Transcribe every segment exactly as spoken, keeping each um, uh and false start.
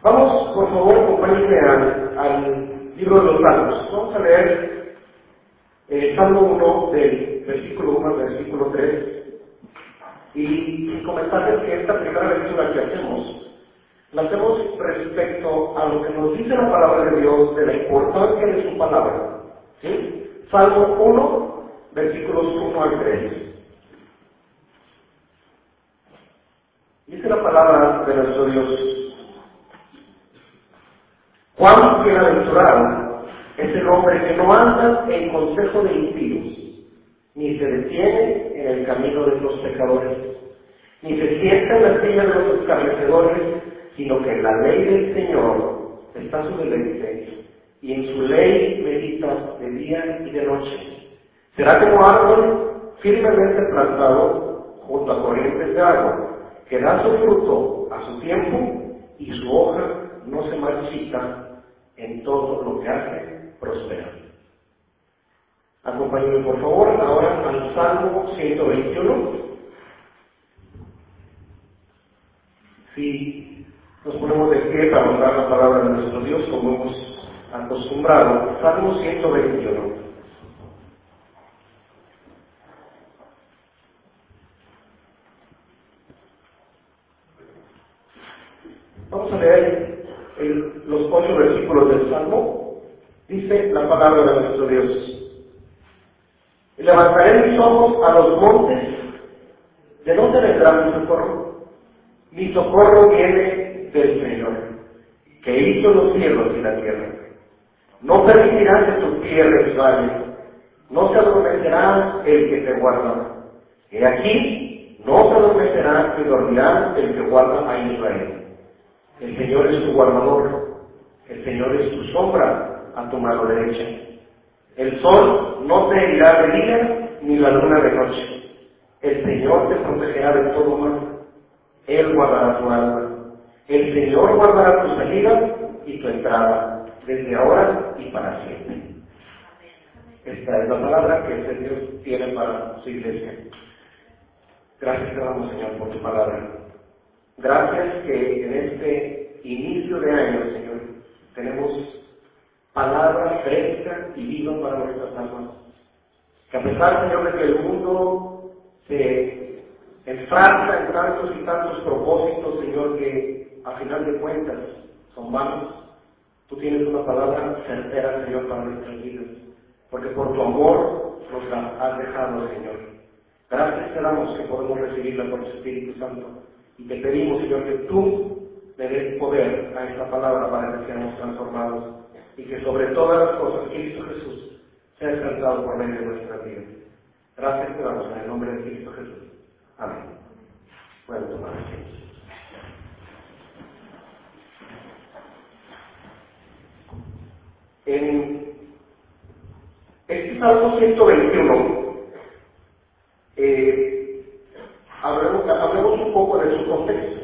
Vamos, por favor, acompáñenme al, al libro de los Salmos. Vamos a leer el Salmo uno, del versículo uno al versículo tres, y comentarles que esta primera lectura que hacemos, la hacemos respecto a lo que nos dice la palabra de Dios, de la importancia de su palabra. ¿Sí? Salmo uno, versículos uno al tres. Dice la palabra de nuestro Dios: cuán bienaventurado es el hombre que no anda en consejo de impíos, ni se detiene en el camino de los pecadores, ni se sienta en la silla de los escarnecedores, sino que en la ley del Señor está su deleite, y en su ley medita de día y de noche. Será como árbol firmemente plantado junto a corrientes de agua, que da su fruto a su tiempo, y su hoja no se marchita, en todo lo que hace prospera. Acompáñenme por favor ahora al Salmo ciento veintiuno. Si nos ponemos de pie para honrar la palabra de nuestro Dios como hemos acostumbrado. Salmo ciento veintiuno. Vamos a leer el, los ocho versículos del Salmo. Dice la palabra de nuestro Dios: y levantaré mis ojos a los montes, ¿de dónde vendrá mi socorro? Mi socorro viene del Señor, que hizo los cielos y la tierra. No permitirá que tu pie resbale, no se adormecerá el que te guarda. He aquí, no se adormecerá ni dormirá el que guarda a Israel. El Señor es tu guardador, el Señor es tu sombra a tu mano derecha. El sol no te herirá de día, ni la luna de noche. El Señor te protegerá de todo mal. Él guardará tu alma. El Señor guardará tu salida y tu entrada, desde ahora y para siempre. Esta es la palabra que este Dios tiene para su iglesia. Gracias te damos, Señor, por tu palabra. Gracias que en este inicio de año, Señor, tenemos palabra fresca y viva para nuestras almas. Que a pesar, Señor, de que el mundo se enfrasca en tantos y tantos propósitos, Señor, que a final de cuentas son vanos, tú tienes una palabra certera, Señor, para nuestras vidas. Porque por tu amor nos la has dejado, Señor. Gracias te damos que podemos recibirla por tu Espíritu Santo. Y te pedimos, Señor, que tú le des poder a esta palabra para que seamos transformados y que sobre todas las cosas Cristo Jesús sea exaltado por medio de nuestra vida. Gracias te damos en el nombre de Cristo Jesús. Amén. Pueden tomar asiento. En este Salmo ciento veintiuno, eh, hablemos, hablemos un poco de su contexto.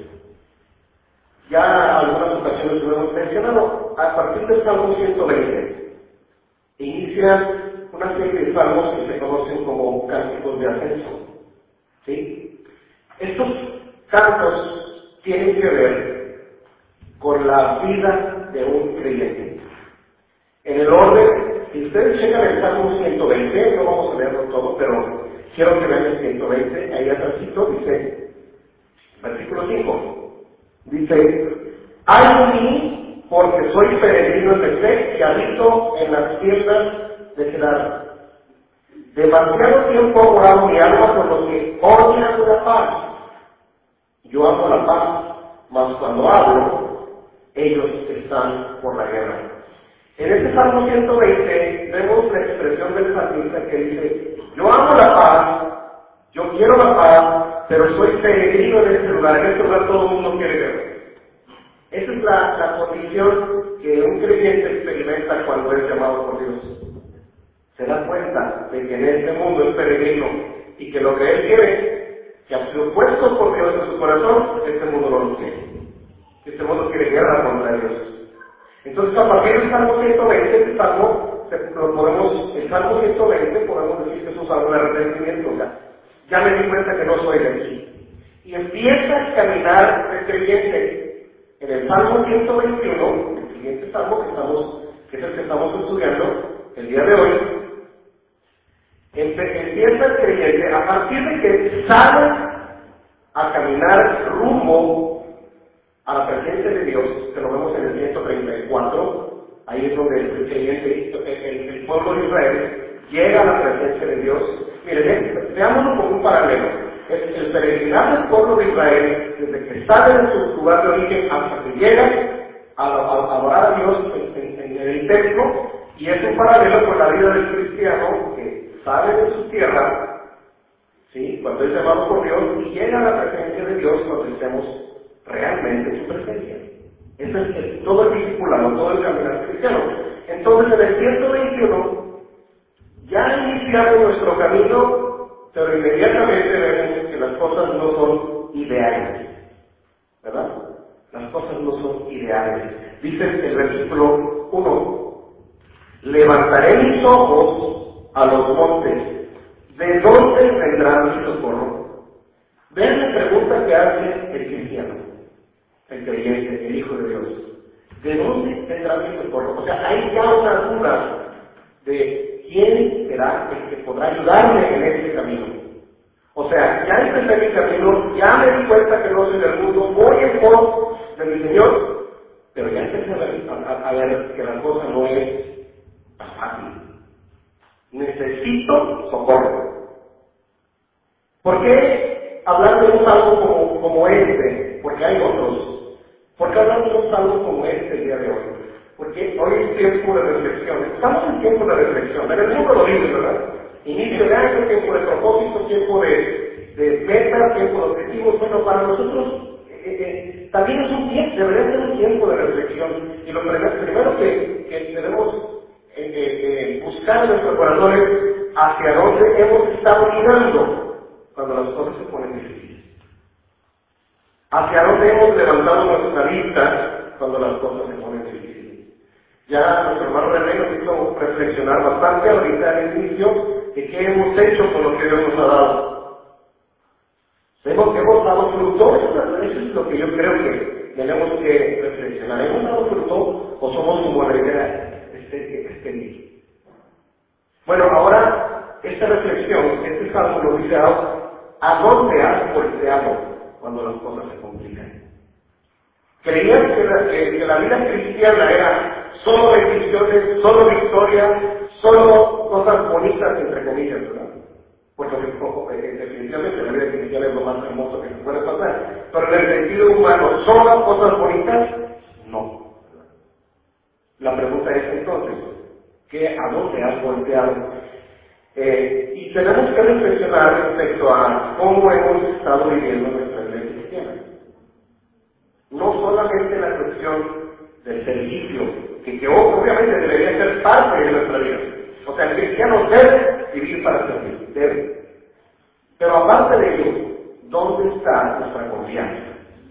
Ya algunas ocasiones lo hemos mencionado. A partir del Salmo ciento veinte, inicia una serie de salmos que se conocen como cánticos de ascenso. ¿Sí? Estos cantos tienen que ver con la vida de un creyente. En el orden, si ustedes checan el Salmo ciento veinte, no vamos a leerlo todo, pero quiero que vean el ciento veinte, ahí atrásito dice, versículo cinco. Dice: ay de mí, porque soy peregrino en el fe y habito en las tiendas de Kedar. Demasiado tiempo ha morado mi alma con los que odian la paz. Yo amo la paz, mas cuando hablo, ellos están por la guerra. En este Salmo ciento veinte vemos la expresión del salmista que dice: yo amo la paz, yo quiero la paz, pero soy peregrino en este lugar. En este lugar todo el mundo quiere guerra. Esa es la, la condición que un creyente experimenta cuando es llamado por Dios. Se da cuenta de que en este mundo es peregrino y que lo que él quiere, que ha sido puesto por Dios en su corazón, este mundo no lo quiere. Este mundo quiere guerra contra Dios. Entonces, a partir del Salmo ciento veinte, este Salmo, lo podemos, el Salmo ciento veinte, podemos decir que es un salmo de arrepentimiento. Ya, ya me di cuenta que no soy de aquí. Y empieza a caminar el creyente En el Salmo ciento veintiuno, el siguiente salmo que, estamos, que es el que estamos estudiando el día de hoy, empieza el creyente a partir de que sale a caminar rumbo a la presencia de Dios, que lo vemos en el ciento treinta y cuatro, ahí es donde el creyente, el, el pueblo de Israel, llega a la presencia de Dios. Miren, veámoslo como un paralelo. El, el peregrinar del pueblo de Israel, desde que sale de su lugar de origen hasta que llega a, a, a adorar a Dios en, en, en el templo, y es un paralelo con la vida del cristiano que sale de su tierra, ¿sí?, cuando es llamado por Dios, y llega a la presencia de Dios cuando estemos realmente en su presencia. Ese es el, todo el discipulado, todo el caminar cristiano. Entonces, en el ciento veintiuno, ya iniciamos nuestro camino, pero inmediatamente vemos que las cosas no son ideales, ¿verdad? Las cosas no son ideales. Dice el versículo uno, levantaré mis ojos a los montes, ¿de dónde vendrá mi socorro? Vean la pregunta que hace el cristiano, el creyente, el Hijo de Dios. ¿De dónde vendrá mi socorro? O sea, hay ya una duda de quién será el que podrá ayudarme en este camino. O sea, ya empecé mi camino, ya me di cuenta que no soy del mundo, voy en pos de mi Señor, pero ya empecé a ver, a, a ver que la cosa no es fácil. Necesito socorro. ¿Por qué hablar de un salmo como, como este? Porque hay otros. ¿Por qué hablar de un salmo como este el día de hoy? Porque hoy es tiempo de reflexión. Estamos en tiempo de reflexión. En el mundo lo dice, ¿verdad? Inicio de año, tiempo de propósito, tiempo de, de metas, tiempo de objetivos. Bueno, para nosotros eh, eh, también es un tiempo, debería ser un tiempo de reflexión. Y lo primero, primero que, que debemos eh, eh, eh, buscar en nuestro corazón es hacia dónde hemos estado mirando cuando las cosas se ponen difíciles. Hacia dónde hemos levantado nuestra vista cuando las cosas se ponen difíciles. Ya nuestro hermano René nos hizo reflexionar bastante ahorita al inicio de qué hemos hecho con lo que Dios nos ha dado. Hemos, hemos dado fruto, eso es lo que yo creo que tenemos que reflexionar. ¿Hemos dado fruto o somos como la idea este, este Bueno, ahora esta reflexión, este salmo nos dice a dónde has volteado cuando las cosas se complican. Creían que la, que, que la vida cristiana era solo bendiciones, solo victoria, solo cosas bonitas, entre comillas, ¿verdad? Porque eh, definitivamente la vida cristiana es lo más hermoso que se puede pasar. Pero en el sentido humano, ¿solo cosas bonitas? No. La pregunta es entonces, ¿qué, ¿a dónde has volteado? Eh, y tenemos que reflexionar respecto a cómo hemos estado viviendo nuestra vida cristiana. No solamente la cuestión del servicio, que, que obviamente debería ser parte de nuestra vida. O sea, el cristiano debe vivir para servir, debe. Pero aparte de ello, ¿dónde está nuestra confianza?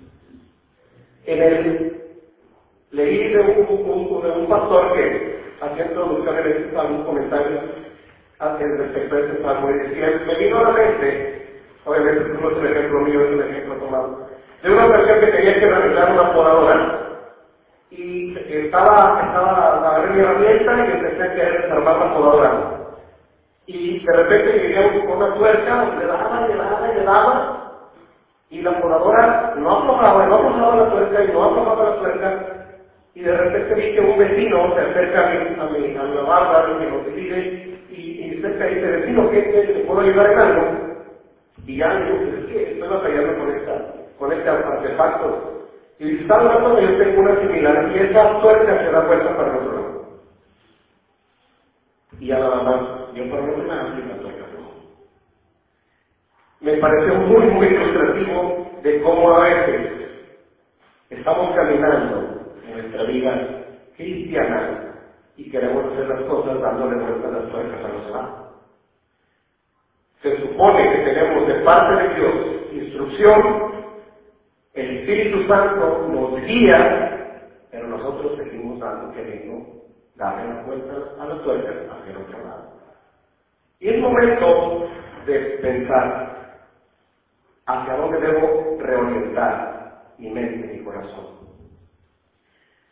En el, leí de un, un, de un pastor que hacía introducción en este salmo, un comentario respecto a este salmo, y decía, me vino a la mente, obviamente no es un ejemplo mío, es un ejemplo tomado, de una ocasión que tenía que arreglar una podadora, y estaba, estaba, agarré mi herramienta y empecé a querer desarmar la podadora. Y de repente llegué con una tuerca, le daba, le daba, le daba, y la podadora no aflojaba, no aflojaba la tuerca, y no aflojaba la tuerca, y de repente vi que un vecino se acerca a mi, a mi, a la barra, y me lo pide, y, y cerca dice, vecino, ¿qué, qué, ¿te puedo ayudar en algo? Y ya le digo, es que estoy batallando con esta, con este artefacto. Y está hablando que yo tengo una similar, y esa tuerca se da vuelta para el otro lado. Y ya nada más, yo por lo menos me la tuerca. Me pareció muy, muy ilustrativo de cómo a veces estamos caminando en nuestra vida cristiana y queremos hacer las cosas dándole vueltas a las tuercas a los demás. Se supone que tenemos de parte de Dios instrucción, el Espíritu Santo nos guía, pero nosotros seguimos dando, queriendo darle las vueltas a las tuercas hacia el otro lado. Y es momento de pensar hacia dónde debo reorientar mi mente, mi corazón.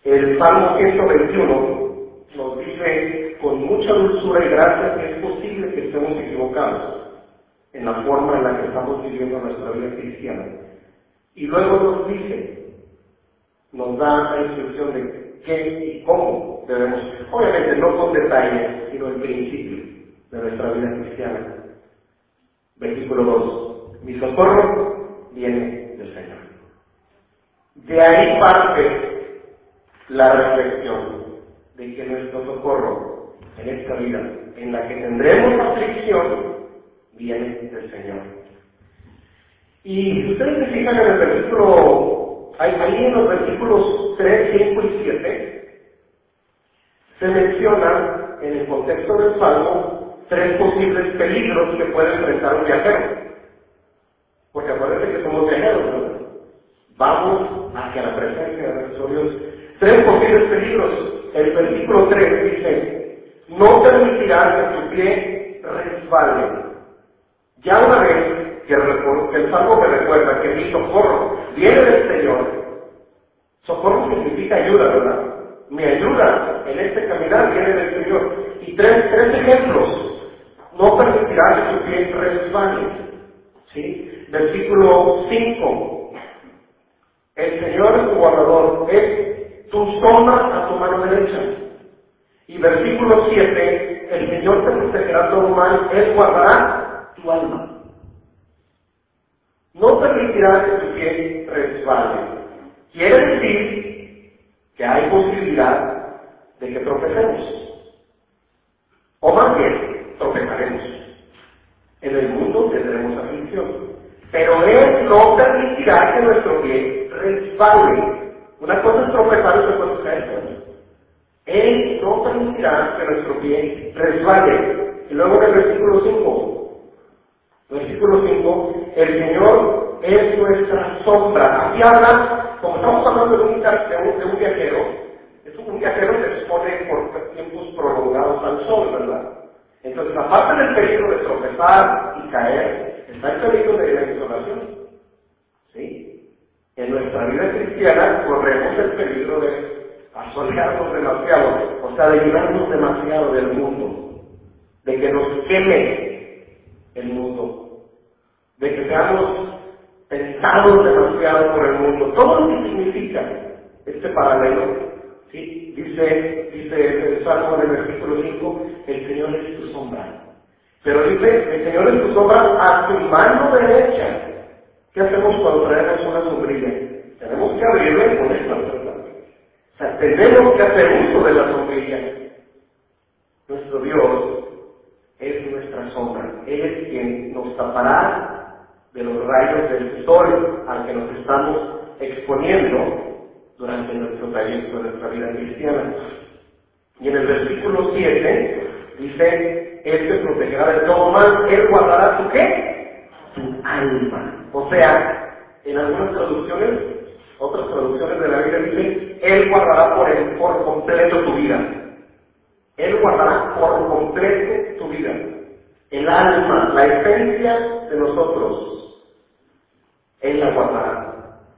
El Salmo ciento veintiuno nos dice con mucha dulzura y gracia que es posible que estemos equivocados en la forma en la que estamos viviendo nuestra vida cristiana. Y luego nos dice, nos da la instrucción de qué y cómo debemos, obviamente no con detalles, sino el principio de nuestra vida cristiana. Versículo dos. Mi socorro viene del Señor. De ahí parte la reflexión de que nuestro socorro en esta vida, en la que tendremos aflicción, viene del Señor. Y si ustedes se fijan en el versículo, ahí en los versículos tres, cinco y siete, se menciona en el contexto del Salmo tres posibles peligros que puede enfrentar un viajero. Porque acuérdense que somos viajeros, ¿no? Vamos hacia la presencia de nuestro Dios. Tres posibles peligros. El versículo tres dice, no permitirás que tu pie resbale. Ya una vez que el Salmo me recuerda que mi socorro viene del Señor. Socorro significa ayuda, ¿verdad? Mi ayuda en este caminar viene del Señor. Y tres, tres ejemplos. No permitirás que tu pie resbale. ¿Sí? Versículo cinco. El Señor es tu guardador, es tu sombra a tu mano derecha. Y versículo siete, el Señor te protegerá todo mal, Él guardará tu alma. No permitirá que tu pie resbale. Quiere decir que hay posibilidad de que tropecemos. O más bien, tropezaremos. En el mundo tendremos aflicción. Pero Él no permitirá que nuestro pie resbale. Una cosa es tropezar y otra cosa es caer. Él no permitirá que nuestro pie resbale. Y luego en el versículo cinco. Versículo cinco. El Señor es nuestra sombra. Aquí habla, como estamos hablando de un, de un, de un viajero, es un viajero que se expone por tiempos prolongados al sol, ¿verdad? Entonces, aparte del peligro de tropezar y caer, está el peligro de la insolación. ¿Sí? En nuestra vida cristiana corremos el peligro de asolearnos demasiado, o sea, de llenarnos demasiado del mundo, de que nos queme el mundo, de que seamos tentados demasiado por el mundo. Todo lo que significa este paralelo, ¿sí? Dice, dice el Salmo en el versículo cinco, el Señor es tu sombra. Pero dice, el Señor es tu sombra a tu mano derecha. ¿Qué hacemos cuando traemos una sombrilla? Tenemos que abrirla y ponerla, ¿verdad? O sea, tenemos que hacer uso de la sombrilla. Nuestro Dios es nuestra sombra. Él es quien nos tapará de los rayos del sol al que nos estamos exponiendo durante nuestro trayecto de nuestra vida cristiana. Y en el versículo siete dice, Él te protegerá de todo mal, Él guardará tu ¿qué? Tu alma. O sea, en algunas traducciones, otras traducciones de la Biblia dicen, Él guardará por, el, por completo tu vida. Él guardará por completo tu vida. El alma, la esencia de nosotros, Él la guardará.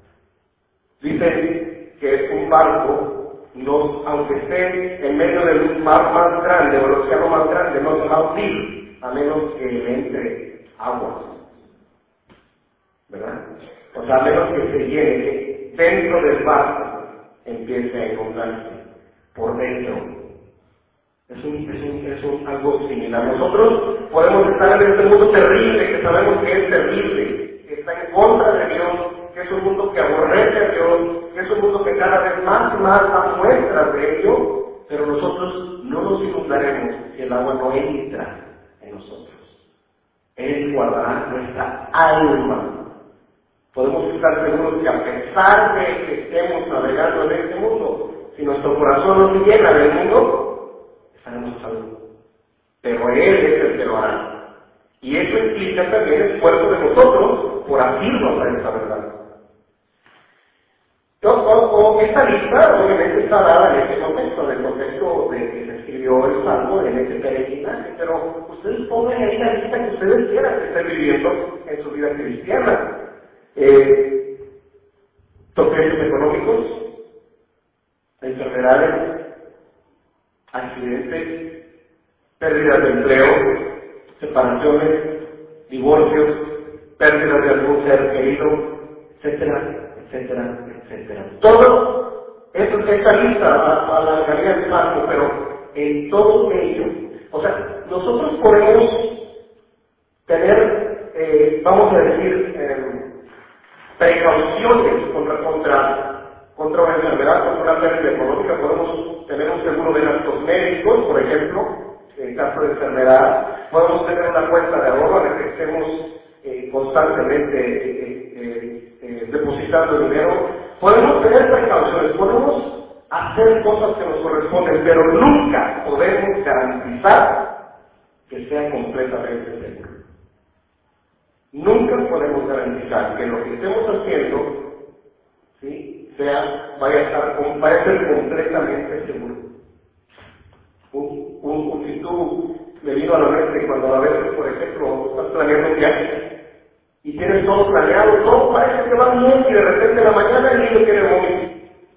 Dice que un barco, no, aunque esté en medio del mar más grande o el océano más grande, no se va a hundir a menos que le entre agua. ¿Verdad? O sea, a menos que se llene, que dentro del barco empiece a inundarse por dentro. Es, un, es, un, es un, algo similar. Nosotros podemos estar en este mundo terrible, que sabemos que es terrible, que está en contra de Dios, que es un mundo que aborrece a Dios, que es un mundo que cada vez más y más da muestras de ello, pero nosotros no nos inundaremos si el agua no entra en nosotros. Él guardará nuestra alma. Podemos estar seguros que a pesar de que estemos navegando en este mundo, si nuestro corazón no se llena del mundo, estaremos salvos. Pero Él es el que lo hará. Y eso implica también el esfuerzo de nosotros por asirnos a esta verdad. Entonces, esta lista obviamente está dada en este contexto, en el contexto de que se escribió el Salmo, en este peregrinaje, pero ustedes pongan ahí la lista que ustedes quieran que estén viviendo en su vida cristiana. Eh, tropiezos económicos, enfermedades, accidentes, pérdidas de empleo, separaciones, divorcios, pérdidas de algún ser querido, etcétera, etcétera, etcétera. Todo esto está lista a, a la galería de Marco, pero en todo ello, o sea, nosotros podemos tener, eh, vamos a decir, eh, precauciones contra, contra, contra una enfermedad, contra una pérdida económica. Podemos tener un seguro de gastos médicos, por ejemplo, en caso de enfermedad. Podemos tener una cuenta de ahorro en la que estemos eh, constantemente eh, eh, eh, depositando dinero. Podemos tener precauciones, podemos hacer cosas que nos corresponden, pero nunca podemos garantizar que sea completamente seguro. Nunca podemos garantizar que lo que estemos haciendo, ¿sí?, sea, vaya a estar, vaya a ser completamente seguro. Un, un, un, si tú me vino a la mente cuando a veces, por ejemplo, estás planeando un viaje y tienes todo planeado, todo parece que va bien y de repente en la mañana el niño quiere vómito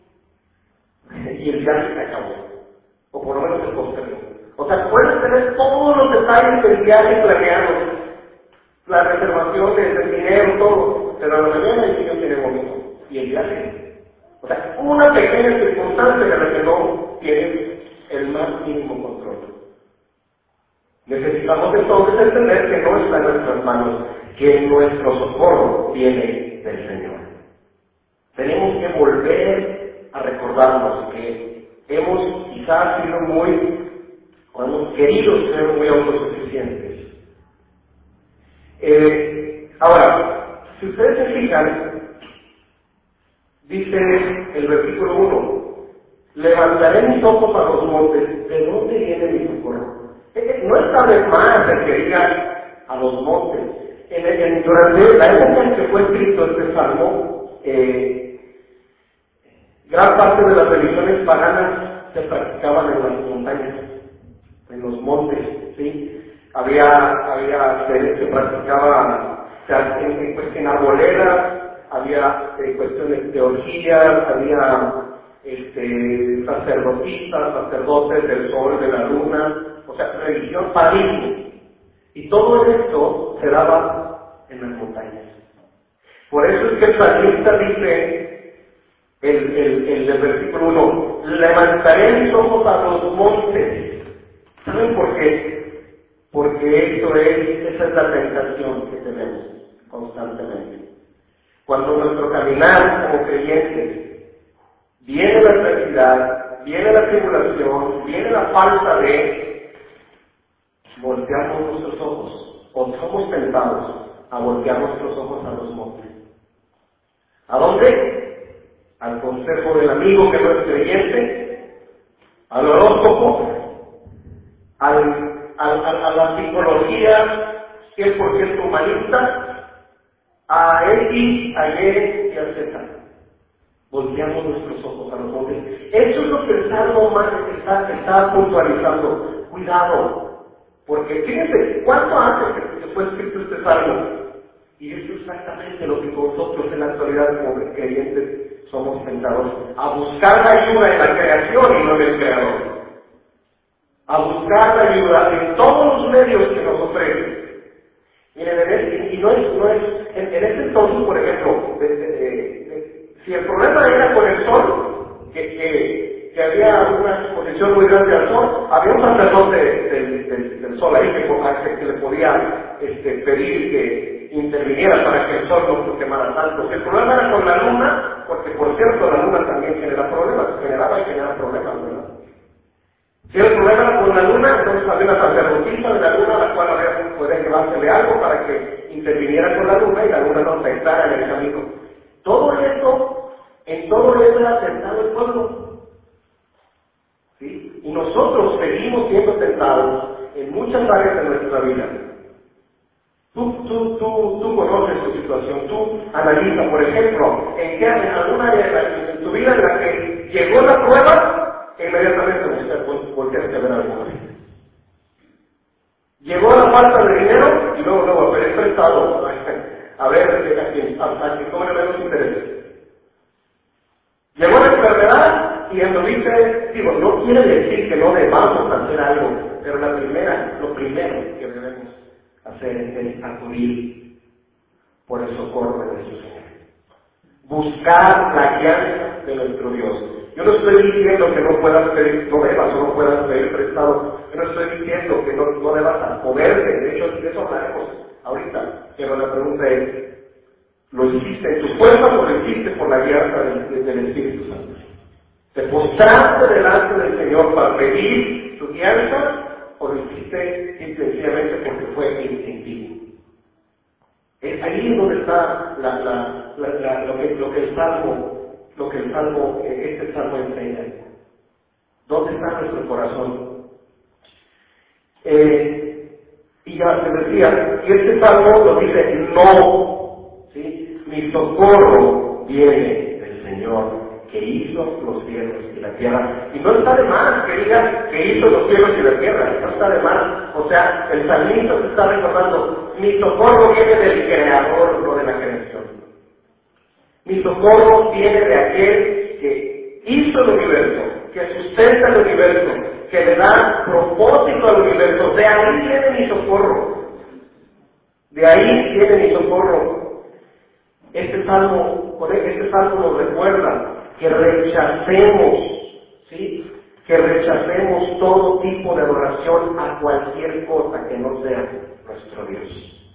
y el viaje se acabó, o por lo menos se postergó. O sea, puedes tener todos los detalles del viaje planeados, las reservaciones, el dinero, todo, pero a la mañana el niño tiene vómito y el viaje. O sea, una pequeña circunstancia de la que no tienes el más mínimo control. Necesitamos entonces entender que no está en nuestras manos, que nuestro socorro viene del Señor. Tenemos que volver a recordarnos que hemos quizás sido muy, o hemos querido ser muy autosuficientes. Eh, ahora, si ustedes se fijan, dice el versículo uno, levantaré mis ojos a los montes, ¿de dónde viene mi socorro? No está de más el que diga a los montes. En, en, durante la época en que fue escrito este salmo, eh, gran parte de las religiones paganas se practicaban en las montañas, en los montes, ¿sí? Había, había, se, se practicaba en, en, en arboledas, había eh, cuestiones de orgías, había este, sacerdotisas, sacerdotes del sol, de la luna, o sea, religión padrísima. Y todo esto se daba en las montañas. Por eso es que el salmista dice, el, el, el del versículo uno, levantaré mis ojos a los montes. ¿Saben por qué? Porque eso es, esa es la tentación que tenemos constantemente. Cuando nuestro caminar como creyentes viene la adversidad, viene la tribulación, viene la falta de, volteamos nuestros ojos, o somos tentados a voltear nuestros ojos a los montes. ¿A dónde? Al consejo del amigo que no es creyente, al horóscopo, al A, a, a la psicología cien por ciento humanista, a X, a Y y a Z. Volteamos nuestros ojos a los montes. Eso es lo que el Salmo más está, está puntualizando. Cuidado, porque fíjense, ¿cuánto hace que fue escrito este Salmo? Y eso es exactamente lo que nosotros en la actualidad como creyentes somos tentados a buscar la ayuda en la creación y no en el Creador. A buscar la ayuda en todos los medios que nos ofrecen. Miren, en este, y no es, no es, en, en este entonces, por ejemplo, de, de, de, de, si el problema era con el sol, que, que, que había una exposición muy grande al sol, había un sacerdote del, del, del sol ahí que, que le podía este, pedir que interviniera para que el sol no se quemara tanto. Si el problema era con la luna, porque por cierto la luna también genera problemas, generaba y genera problemas, ¿verdad? Si el problema era con la luna, entonces había una sacerdotisa de la luna a la cual había podía llevársele algo para que interviniera con la luna y la luna no afectara en el camino. Todo esto, en todo esto era tentado el pueblo. ¿Sí? Y nosotros seguimos siendo tentados en muchas áreas de nuestra vida. Tú, tú, tú, tú conoces tu situación, tú analiza, por ejemplo, en qué en alguna área de, la, de tu vida en la que llegó la prueba, inmediatamente usted volteaste a ver algo así. Llegó la falta de dinero y luego, luego, haber prestado, a ver, a quién, a quién, cómo le ven los intereses. Llegó la enfermedad y en lo dice, digo, no quiere decir que no debamos hacer algo, pero la primera, lo primero que debemos hacer es acudir por el socorro de nuestro Señor. Buscar la guianza de nuestro Dios. Yo no estoy diciendo que no puedas pedir, no debas o no puedas pedir prestado. Yo no estoy diciendo que no, no debas moverte. De hecho, de eso hablaremos ahorita. Pero la pregunta es, ¿lo hiciste en tu fuerza o lo hiciste por la guianza del, del Espíritu Santo? ¿Te postraste delante del Señor para pedir tu guianza o lo hiciste sencillamente porque fue instintivo? Es ahí donde está la, la, la, la, lo, que, lo que el Salmo, lo que el Salmo, este Salmo enseña. ¿Dónde está nuestro corazón? Eh, y ya se decía, y este Salmo lo dice, no, ¿sí? Mi socorro viene del Señor, que hizo los cielos y la tierra. Y no está de más que diga que hizo los cielos y la tierra, no está de más. O sea, el salmista se está recordando, mi socorro viene del Creador, no de la creación. Mi socorro viene de aquel que hizo el universo, que sustenta el universo, que le da propósito al universo. De ahí viene mi socorro. De ahí viene mi socorro. Este salmo, con este salmo nos recuerda que rechacemos, ¿sí? Que rechacemos todo tipo de adoración a cualquier cosa que no sea nuestro Dios.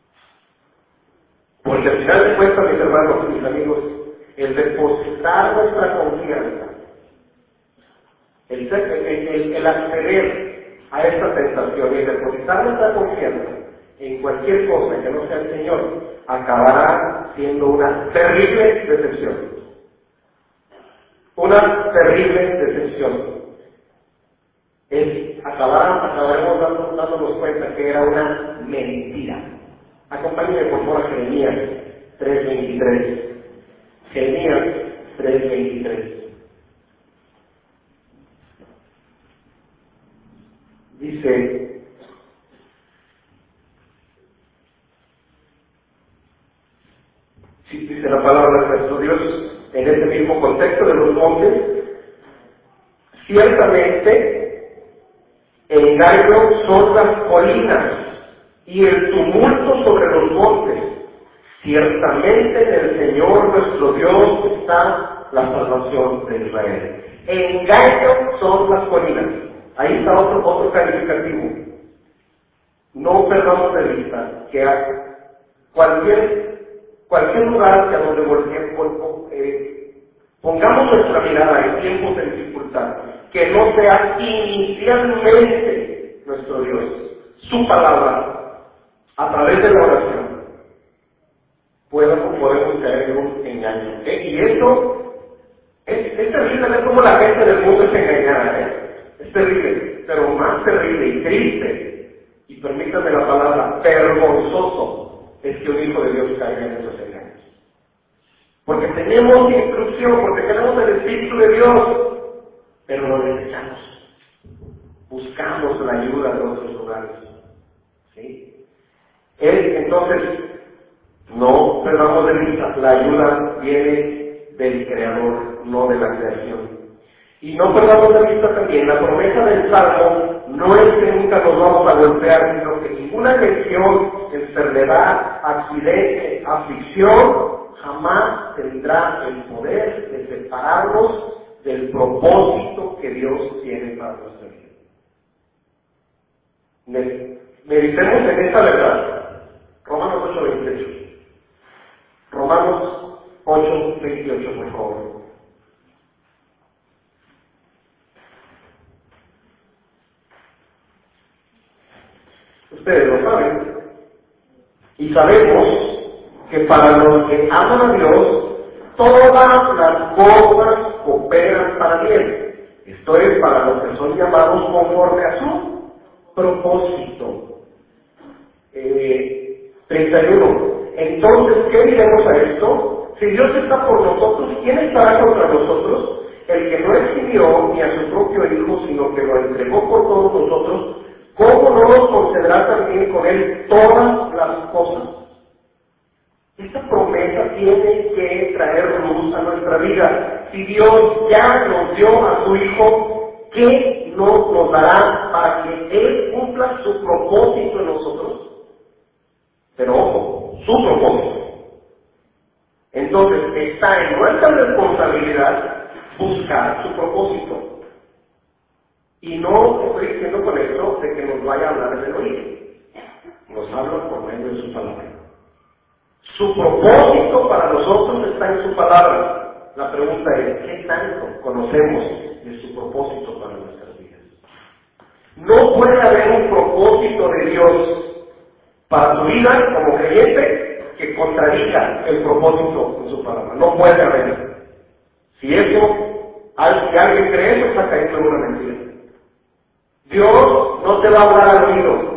Porque al final de cuentas, mis hermanos y mis amigos, el depositar nuestra confianza, el, el, el, el acceder a esta tentación y el depositar nuestra confianza en cualquier cosa que no sea el Señor, acabará siendo una terrible decepción. Una terrible decepción. Es, acabará, acabaremos dando, dándonos cuenta que era una mentira. Acompáñenme por favor a Jeremías tres veintitrés. Jeremías tres veintitrés. Dice, si dice la palabra de nuestro Dios, en este mismo contexto de los montes, ciertamente engaño son las colinas y el tumulto sobre los montes. Ciertamente en el Señor nuestro Dios está la salvación de Israel. Engaño son las colinas. Ahí está otro, otro calificativo. No perdamos de vista que a cualquier Cualquier lugar que a donde volvemos, eh, pongamos nuestra mirada en tiempos de dificultad, que no sea inicialmente nuestro Dios, su palabra, a través de la oración, podemos, podemos caer en un engaño. ¿eh? Y esto es, es terrible ver cómo la gente del mundo es engañada. ¿eh? Es terrible, pero más terrible y triste, y permítanme la palabra, vergonzoso, es que un hijo de Dios caiga en esos engaños. Porque tenemos instrucción, porque tenemos el Espíritu de Dios, pero lo desechamos. Buscamos la ayuda de otros lugares. ¿Sí? Él, entonces, no perdamos de vista, la ayuda viene del Creador, no de la creación. Y no perdamos de vista también, la promesa del Salmo no es que nunca nos vamos a golpear, sino que ninguna lesión, enfermedad, accidente, aflicción, jamás tendrá el poder de separarnos del propósito que Dios tiene para nuestra vida. Meditemos en esta verdad. Romanos ocho veintiocho. Romanos ocho veintiocho, por favor. Ustedes lo saben. Y sabemos que para los que aman a Dios, todas las cosas cooperan para bien. Esto es para los que son llamados conforme a su propósito. Eh, treinta y uno. Entonces, ¿qué diremos a esto? Si Dios está por nosotros, ¿quién estará contra nosotros? El que no eximió ni a su propio Hijo, sino que lo entregó por todos nosotros, ¿cómo no nos concederá también con Él todas las cosas? Esta promesa tiene que traer luz a nuestra vida. si Dios ya nos dio a su Hijo, ¿qué no nos dará para que Él cumpla su propósito en nosotros? Pero ojo, su propósito. Entonces, está en nuestra responsabilidad buscar su propósito. Y no estoy diciendo con esto de que nos vaya a hablar en el oído. Nos habla por medio de su palabra. Su propósito para nosotros está en su palabra. La pregunta es, ¿qué tanto conocemos de su propósito para nuestras vidas? No puede haber un propósito de Dios para tu vida como creyente que contradiga el propósito de su palabra. No puede haber. Si eso, si alguien cree eso, está cayendo en una mentira. Dios no te va a hablar al oído,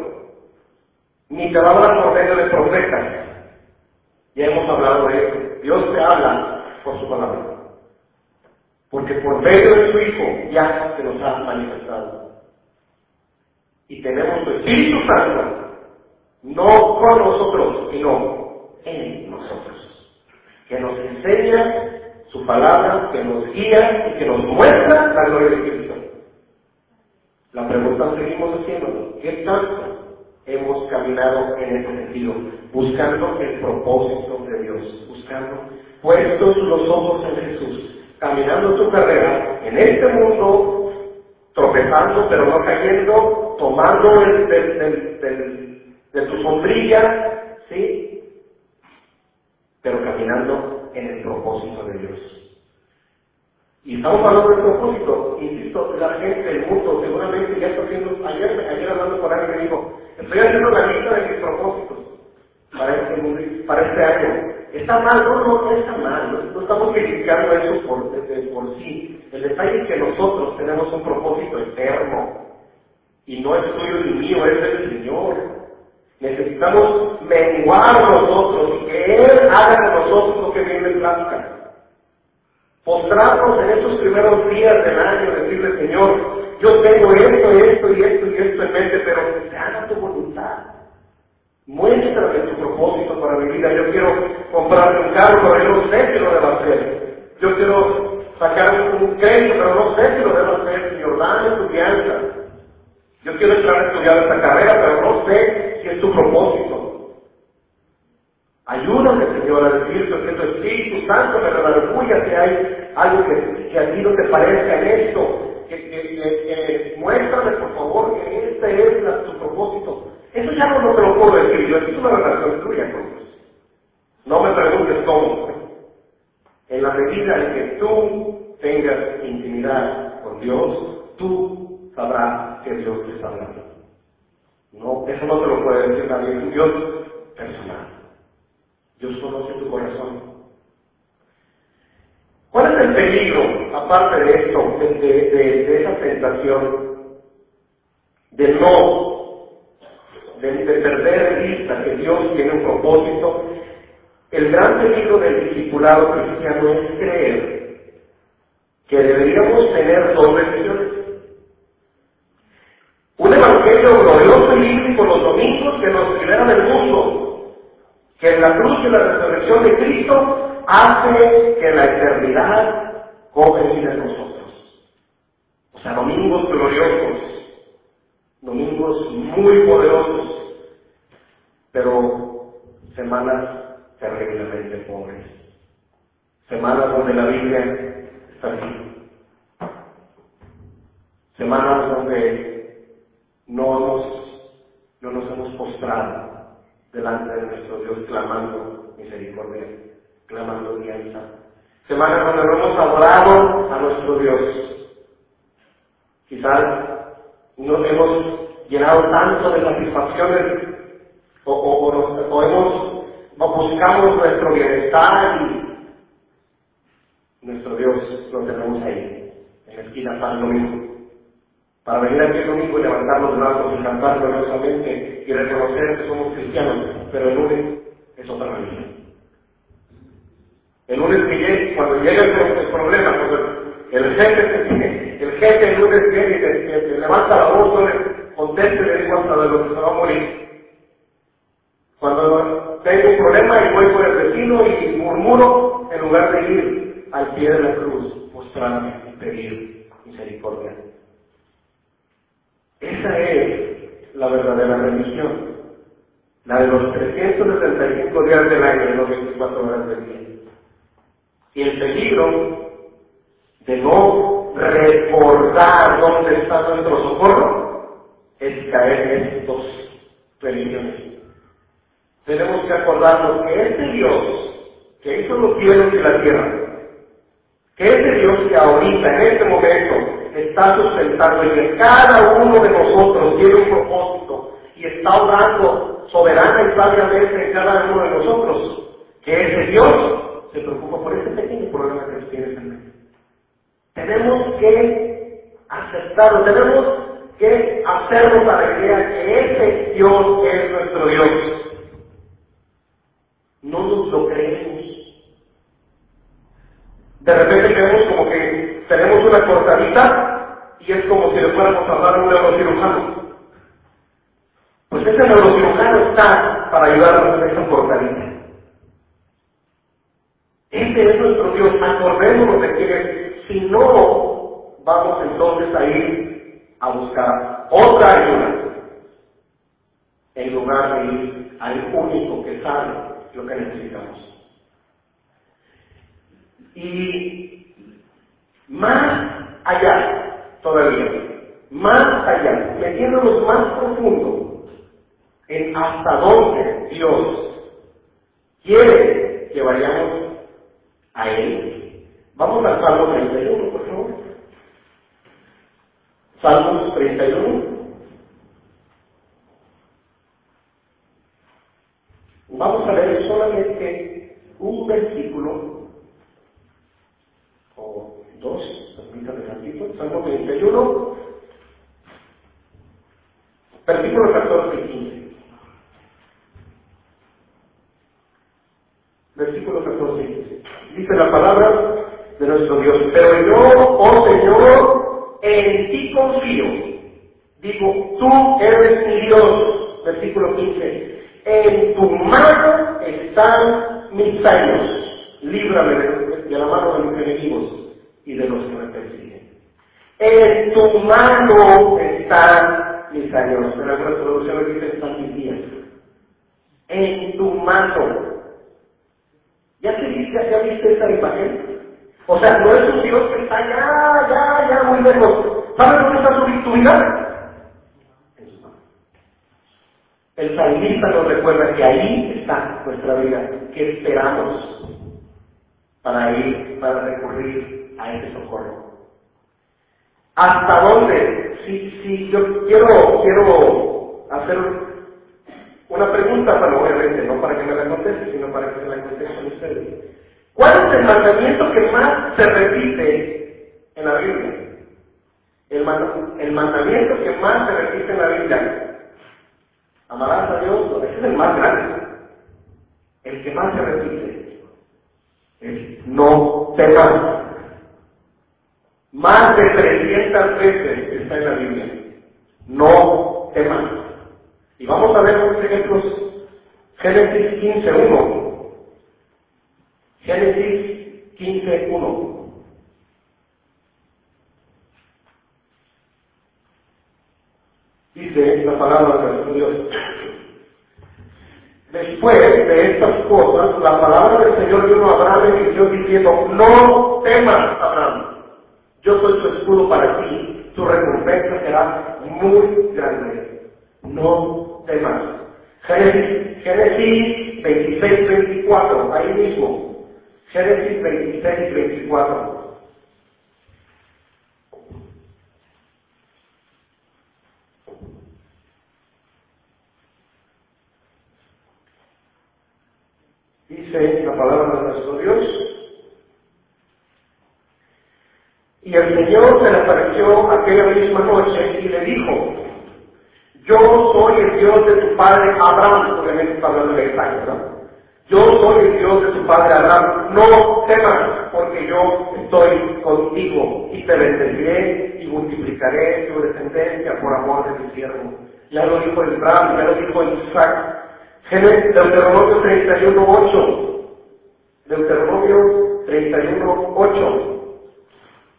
ni te va a hablar por medio de profetas. Ya hemos hablado de eso. Dios te habla por su palabra. Porque por medio de su Hijo ya se nos ha manifestado. Y tenemos su Espíritu Santo, no con nosotros, sino en nosotros. Que nos enseña su palabra, que nos guía y que nos muestra la gloria de Cristo. La pregunta seguimos haciendo, ¿qué tanto hemos caminado en ese sentido? Buscando el propósito de Dios, buscando, puestos los ojos en Jesús, caminando tu carrera en este mundo, tropezando pero no cayendo, tomando el, del, del, del, de tu sombrilla, ¿sí? Pero caminando en el propósito de Dios. Y estamos hablando del propósito, insisto, la gente, el mundo, seguramente ya está haciendo, ayer, ayer hablando con alguien me dijo, estoy haciendo la lista de mis propósitos para este mundo, para este año. Está mal, no, no, no está mal, no, no estamos criticando eso por, de, por sí. El detalle es que nosotros tenemos un propósito eterno, y no es tuyo ni mío, es del Señor. Necesitamos menguar nosotros y que Él haga con nosotros lo que viene en plática. Postrarnos en estos primeros días del año, decirle, Señor, yo tengo esto, esto y esto y esto en mente, pero que se haga tu voluntad. Muéstrame tu propósito para mi vida. Yo quiero comprarme un carro, pero yo no sé si lo debo hacer. Yo quiero sacar un crédito, pero no sé si lo debo hacer. Señor, dame tu guianza. Yo quiero entrar a estudiar esta carrera, pero no sé si es tu propósito. Ayúdame, Señor, a decirte que tu Espíritu Santo me redarguya si hay algo que, que a ti no te parezca en esto. Que, que, que, que muéstrame, por favor, que este es la, tu propósito. Eso ya no, no te lo puedo decir, yo es una relación tuya con Dios. No me preguntes cómo. En la medida en que tú tengas intimidad con Dios, tú sabrás que Dios te está hablando. No, eso no te lo puede decir nadie, es un Dios personal. Dios conoce tu corazón. ¿Cuál es el peligro, aparte de esto, de, de, de, de esa tentación, de no, de, de perder de vista que Dios tiene un propósito? El gran peligro del discipulado cristiano es creer que deberíamos tener dos religiones. Un evangelio glorioso y bíblico los domingos que nos libera del mundo, que en la cruz y la resurrección de Cristo hace que la eternidad cobre vida en nosotros. O sea, domingos gloriosos, domingos muy poderosos, pero semanas terriblemente pobres, semanas donde la Biblia está así, semanas donde no nos, no nos hemos postrado delante de nuestro Dios clamando misericordia, clamando alianza. Semanas donde no hemos adorado a nuestro Dios. Quizás nos hemos llenado tanto de satisfacciones o, o, o, nos, o hemos o buscamos nuestro bienestar y nuestro Dios lo tenemos ahí, en la esquina para el domingo. Para venir aquí el domingo y levantar los brazos y cantar gloriosamente y reconocer que somos cristianos, pero el lunes es otra religión. El lunes que llegue, cuando llega el, el problema, cuando el jefe, el jefe el lunes viene y te, te, te levanta la voz, le conteste y le digo hasta de lo que se va a morir. Cuando tengo un problema y voy por el vecino y murmuro en lugar de ir al pie de la cruz, postrarme y pedir misericordia. Esa es la verdadera religión, la de los trescientos sesenta y cinco días del año y los veinticuatro horas del día. Y el peligro de no recordar dónde está nuestro socorro es caer en estas religiones. Tenemos que acordarnos que ese Dios que hizo los cielos y la tierra, que ese Dios que ahorita, en este momento, está sustentando y que cada uno de nosotros tiene un propósito y está obrando soberana y sabiamente en cada uno de nosotros, que ese Dios se preocupa por ese pequeño problema que nos tienes en mente. Tenemos que aceptarlo, tenemos que hacerlo para que vea que ese Dios es nuestro Dios. No nos lo creemos. De repente creemos como que tenemos una cortadita y es como si le fuéramos a hablar a un neurocirujano. Pues ese neurocirujano está para ayudarnos en esa cortadita. Ese es nuestro Dios, acordémonos de quién es. Si no, vamos entonces a ir a buscar otra ayuda, en lugar de ir al único que sabe lo que necesitamos. Y más allá, todavía, más allá, metiéndonos más profundo en hasta dónde Dios quiere que vayamos a Él. Vamos al Salmo treinta y uno, por favor. Salmos treinta y uno. Vamos a leer solamente un versículo, o dos, permítanme tantito, Salmo treinta y uno, versículos catorce y quince. Versículo catorce y quince. Dice la palabra de nuestro Dios: pero yo, oh Señor, en ti confío. Digo, tú eres mi Dios. Versículo quince. En tu mano están mis años. Líbrame de, de la mano de mis enemigos y de los que me persiguen. En tu mano están mis años. En algunas traducciones dice están mis días. En tu mano. ¿Ya te viste, ya viste esa imagen? O sea, no es un Dios que está ya, ya, ya muy lejos. ¿Sabes dónde está tu, tu vida? En su mano. El salmista nos recuerda que ahí está nuestra vida, que esperamos para ir, para recurrir a ese socorro. ¿Hasta dónde? Si, si yo quiero, quiero hacer una pregunta, pero obviamente no para que me la conteste, sino para que se la contesten ustedes. ¿Cuál es el mandamiento que más se repite en la Biblia? El, mand- el mandamiento que más se repite en la Biblia. Amarás a Dios, ese es el más grande. El que más se repite es no temas. Más de trescientas veces está en la Biblia. No temas. Y vamos a ver unos ejemplos. Génesis quince uno. Génesis quince uno. Dice la palabra de nuestro Dios: después de estas cosas, la palabra del Señor vino a Abraham y Dios diciendo: no temas, Abraham, yo soy tu escudo para ti, tu recompensa será muy grande. No temas. Génesis, Génesis veintiséis veinticuatro, ahí mismo. Génesis veintiséis veinticuatro. Dice la palabra de nuestro Dios: y el Señor se le apareció aquella misma noche y le dijo: yo soy el Dios de tu padre Abraham. Obviamente está hablando de Isaac, ¿verdad? Yo soy el Dios de tu padre Abraham. No temas, porque yo estoy contigo y te bendeciré y multiplicaré tu descendencia por amor de mi siervo. Ya lo dijo Abraham, ya lo dijo Isaac. Génesis, Deuteronomio treinta y uno ocho. Deuteronomio treinta y uno ocho.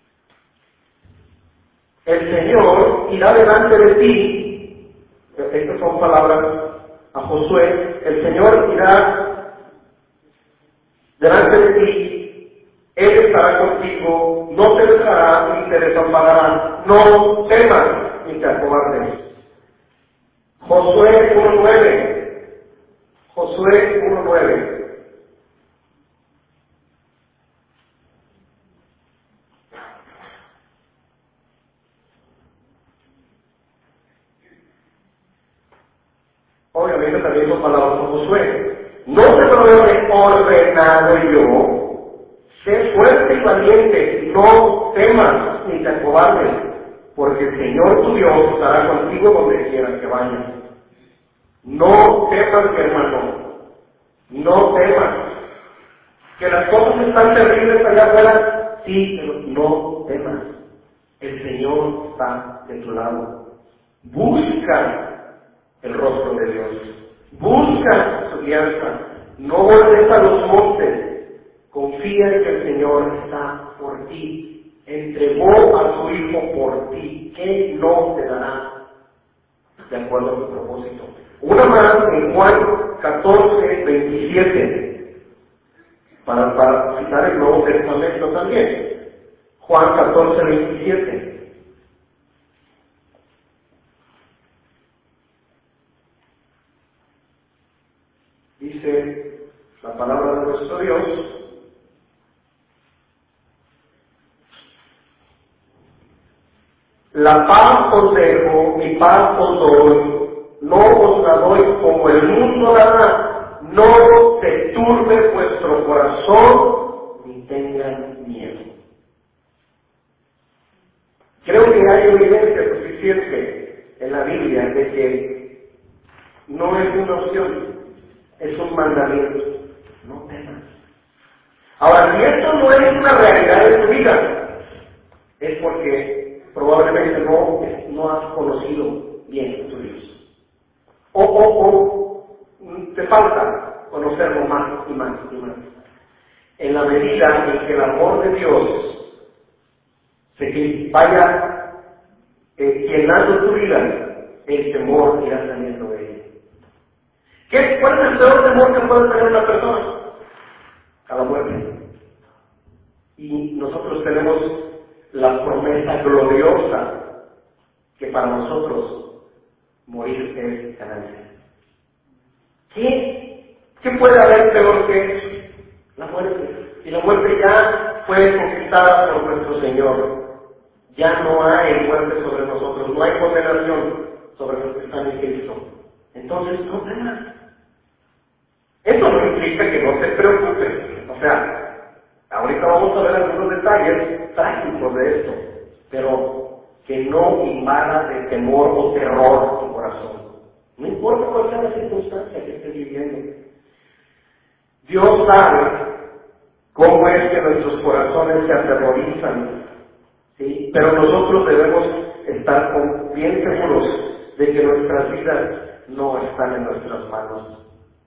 el Señor irá delante de ti. Estas son palabras a Josué. El Señor irá delante de ti, Él estará contigo, no te dejará ni te desamparará, no temas ni te acobardes. Josué uno nueve, Josué uno nueve. Obviamente también son palabras de Josué. No te lo he ordenado yo, sé fuerte y valiente, no temas ni te acobardes, porque el Señor tu Dios estará contigo donde quieras que vayas. No temas, mi hermano, no temas. Que las cosas están terribles allá afuera, sí, pero no temas. El Señor está de tu lado. Busca el rostro de Dios. Busca su alianza. No vuelves a los montes. Confía en que el Señor está por ti. Entregó a su Hijo por ti. ¿Qué no te dará? De acuerdo a tu propósito. Una más en Juan catorce, veintisiete. Para, para citar el Nuevo Testamento también. Juan catorce, veintisiete. Dice la palabra de nuestro Dios: la paz os dejo, mi paz os doy, no os la doy como el mundo la da, no se turbe vuestro corazón, ni tengan miedo. Creo que hay evidencia suficiente en la Biblia de que no es una opción, es un mandamiento. No temas. Ahora, si esto no es una realidad de tu vida, es porque probablemente no, no has conocido bien a tu Dios. O, o, o te falta conocerlo más y más y más. En la medida en que el amor de Dios se vaya eh, llenando tu vida, el temor irá saliendo de ella. ¿Qué, ¿Cuál es el peor temor que puede tener una persona? A la muerte. Y nosotros tenemos la promesa gloriosa que para nosotros morir es ganancia. ¿Qué, ¿Qué puede haber peor que la muerte? Y la muerte ya fue conquistada por nuestro Señor. Ya no hay muerte sobre nosotros, no hay condenación sobre los que están en Cristo. Entonces, no temas. Eso no implica que no te preocupes. O sea, ahorita vamos a ver algunos detalles prácticos de esto, pero que no invada de temor o terror tu corazón. No importa cuál sea la circunstancia que estés viviendo. Dios sabe cómo es que nuestros corazones se aterrorizan, ¿sí? Pero nosotros debemos estar bien seguros de que nuestras vidas no están en nuestras manos.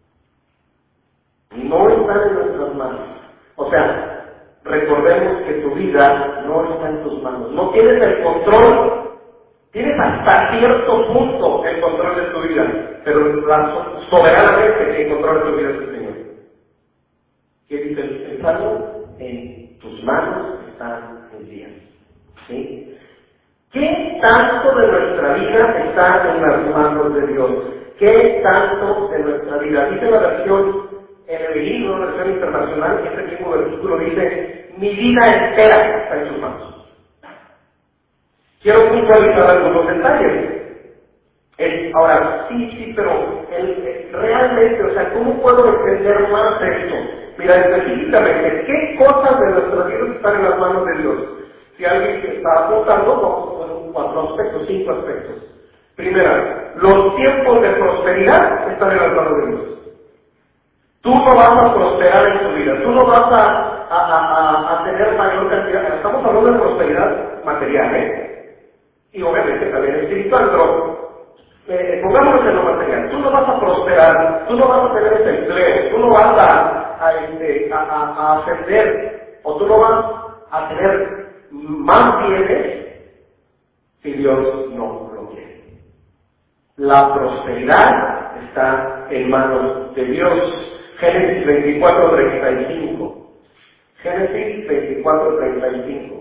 No están en nuestras manos. O sea, recordemos que tu vida no está en tus manos. No tienes el control. Tienes hasta cierto punto el control de tu vida, pero la, soberanamente quien controla tu vida es el Señor. ¿Qué dice el Salmo? En tus manos están mis días. ¿Sí? ¿Qué tanto de nuestra vida está en las manos de Dios? ¿Qué tanto de nuestra vida? Dice la versión, en el libro, la versión internacional, este mismo versículo dice: mi vida entera está en sus manos. Quiero puntualizar algunos detalles. Es, ahora, sí, sí, pero el, el, realmente, o sea, ¿cómo puedo entender más esto? Mira, específicamente, ¿qué cosas de nuestras vidas están en las manos de Dios? Si alguien está apuntando, vamos a poner cuatro aspectos, cinco aspectos. Primera, los tiempos de prosperidad están en las manos de Dios. Tú no vas a prosperar en tu vida, tú no vas a, a, a, a tener mayor cantidad. Estamos hablando de prosperidad material, ¿eh? Y obviamente también espiritual, pero eh, pongámonos en lo material. Tú no vas a prosperar, tú no vas a tener ese empleo, tú no vas a, a, este, a, a, a ascender, o tú no vas a tener más bienes si Dios no lo quiere. La prosperidad está en manos de Dios. Génesis veinticuatro, treinta y cinco. Génesis veinticuatro, treinta y cinco.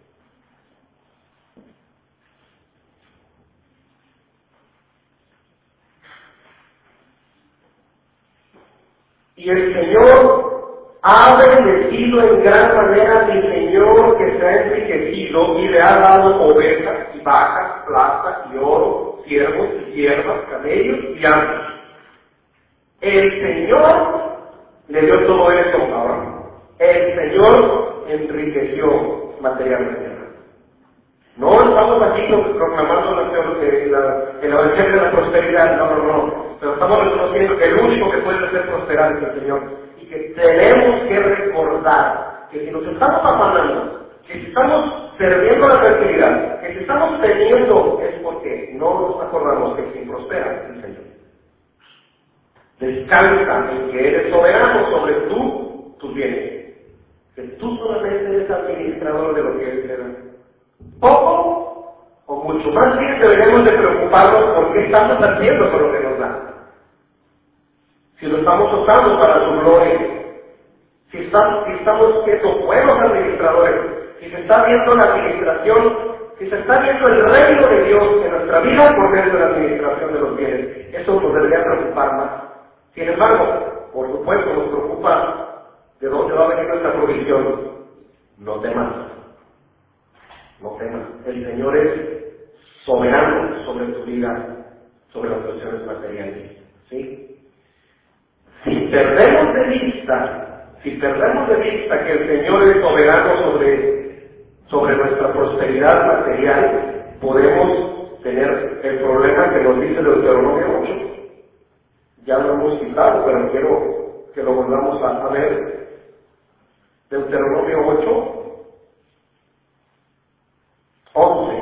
Y el Señor ha bendecido en gran manera a mi Señor, que se ha enriquecido y le ha dado ovejas y vacas, plata y oro, siervos y siervas, camellos y asnos. El Señor le dio todo esto ahora. El Señor enriqueció materialmente. No estamos aquí proclamando la, la, el evangelio de la prosperidad, no, no, no. Pero estamos reconociendo que el único que puede hacer prosperar es el Señor. Y que tenemos que recordar que si nos estamos afanando, que si estamos perdiendo la fertilidad, que si estamos teniendo, es porque no nos acordamos que quien prospera es el Señor. Descansa en que eres soberano sobre tú, tus bienes. Que tú solamente eres administrador de lo que Él te da. Poco o mucho, más bien deberíamos de preocuparnos por qué estamos haciendo con lo que nos da. Si lo estamos usando para su gloria, si estamos, si estamos siendo buenos administradores, si se está viendo la administración, si se está viendo el reino de Dios en nuestra vida por medio de la administración de los bienes, eso nos debería preocupar más. Sin embargo, por supuesto nos preocupa de dónde va a venir nuestra provisión. No temas. No temas, el Señor es soberano sobre tu vida, sobre las cuestiones materiales, ¿sí? Si perdemos de vista, si perdemos de vista que el Señor es soberano sobre, sobre nuestra prosperidad material, podemos tener el problema que nos dice Deuteronomio ocho. Ya lo hemos citado, pero quiero que lo volvamos a, a ver. Deuteronomio ocho. once.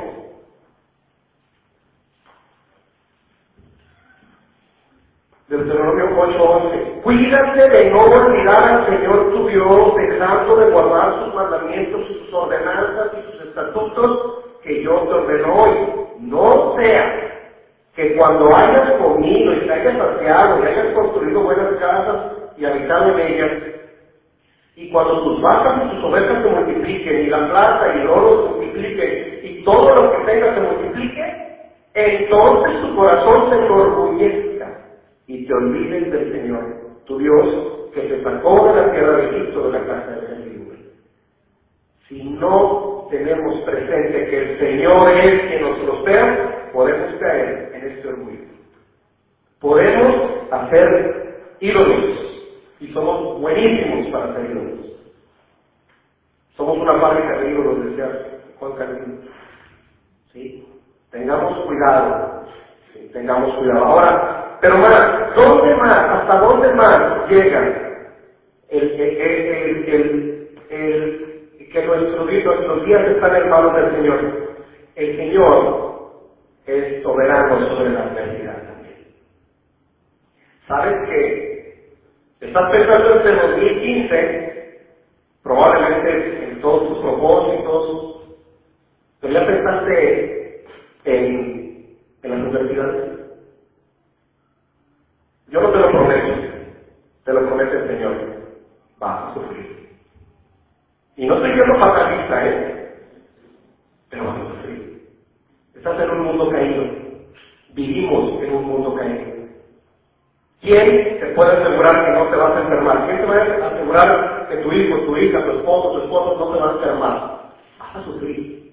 Deuteronomio ocho, once. Cuídate de no olvidar al Señor tu Dios, dejando de guardar sus mandamientos y sus ordenanzas y sus estatutos que yo te ordeno hoy. No sea que cuando hayas comido y te hayas saciado y hayas construido buenas casas y habitado en ellas, y cuando tus vacas y tus ovejas se multipliquen, y la plata y el oro se multipliquen, y todo lo que tengas se multiplique, entonces tu corazón se enorgullezca y te olvides del Señor, tu Dios, que te sacó de la tierra de Egipto, de la casa de servidumbre. Si no tenemos presente que el Señor es quien nos prospera, podemos caer en este orgullo. Podemos hacer ídolos. Y somos buenísimos para hacer ídolos. Somos una fábrica de ídolos, decía Juan Calvino. ¿Sí? Tengamos cuidado. ¿Sí? Tengamos cuidado. Ahora, pero más, ¿dónde más? ¿Hasta dónde más llega el, el, el, el, el, el que nuestros días, nuestros días están en manos del Señor? El Señor es soberano sobre la adversidad también. ¿Sabes qué? Estás pensando en el dos mil quince, probablemente en todos tus propósitos, pero ya pensaste en, en las universidades. Yo no te lo prometo, te lo promete el Señor, vas a sufrir. Y no estoy siendo fatalista, ¿eh? Pero vas a sufrir. Estás en un mundo caído, vivimos en un mundo caído. ¿Quién te puede asegurar que no te vas a enfermar? ¿Quién te va a asegurar que tu hijo, tu hija, tu esposo, tu esposo no te van a enfermar? Vas a sufrir.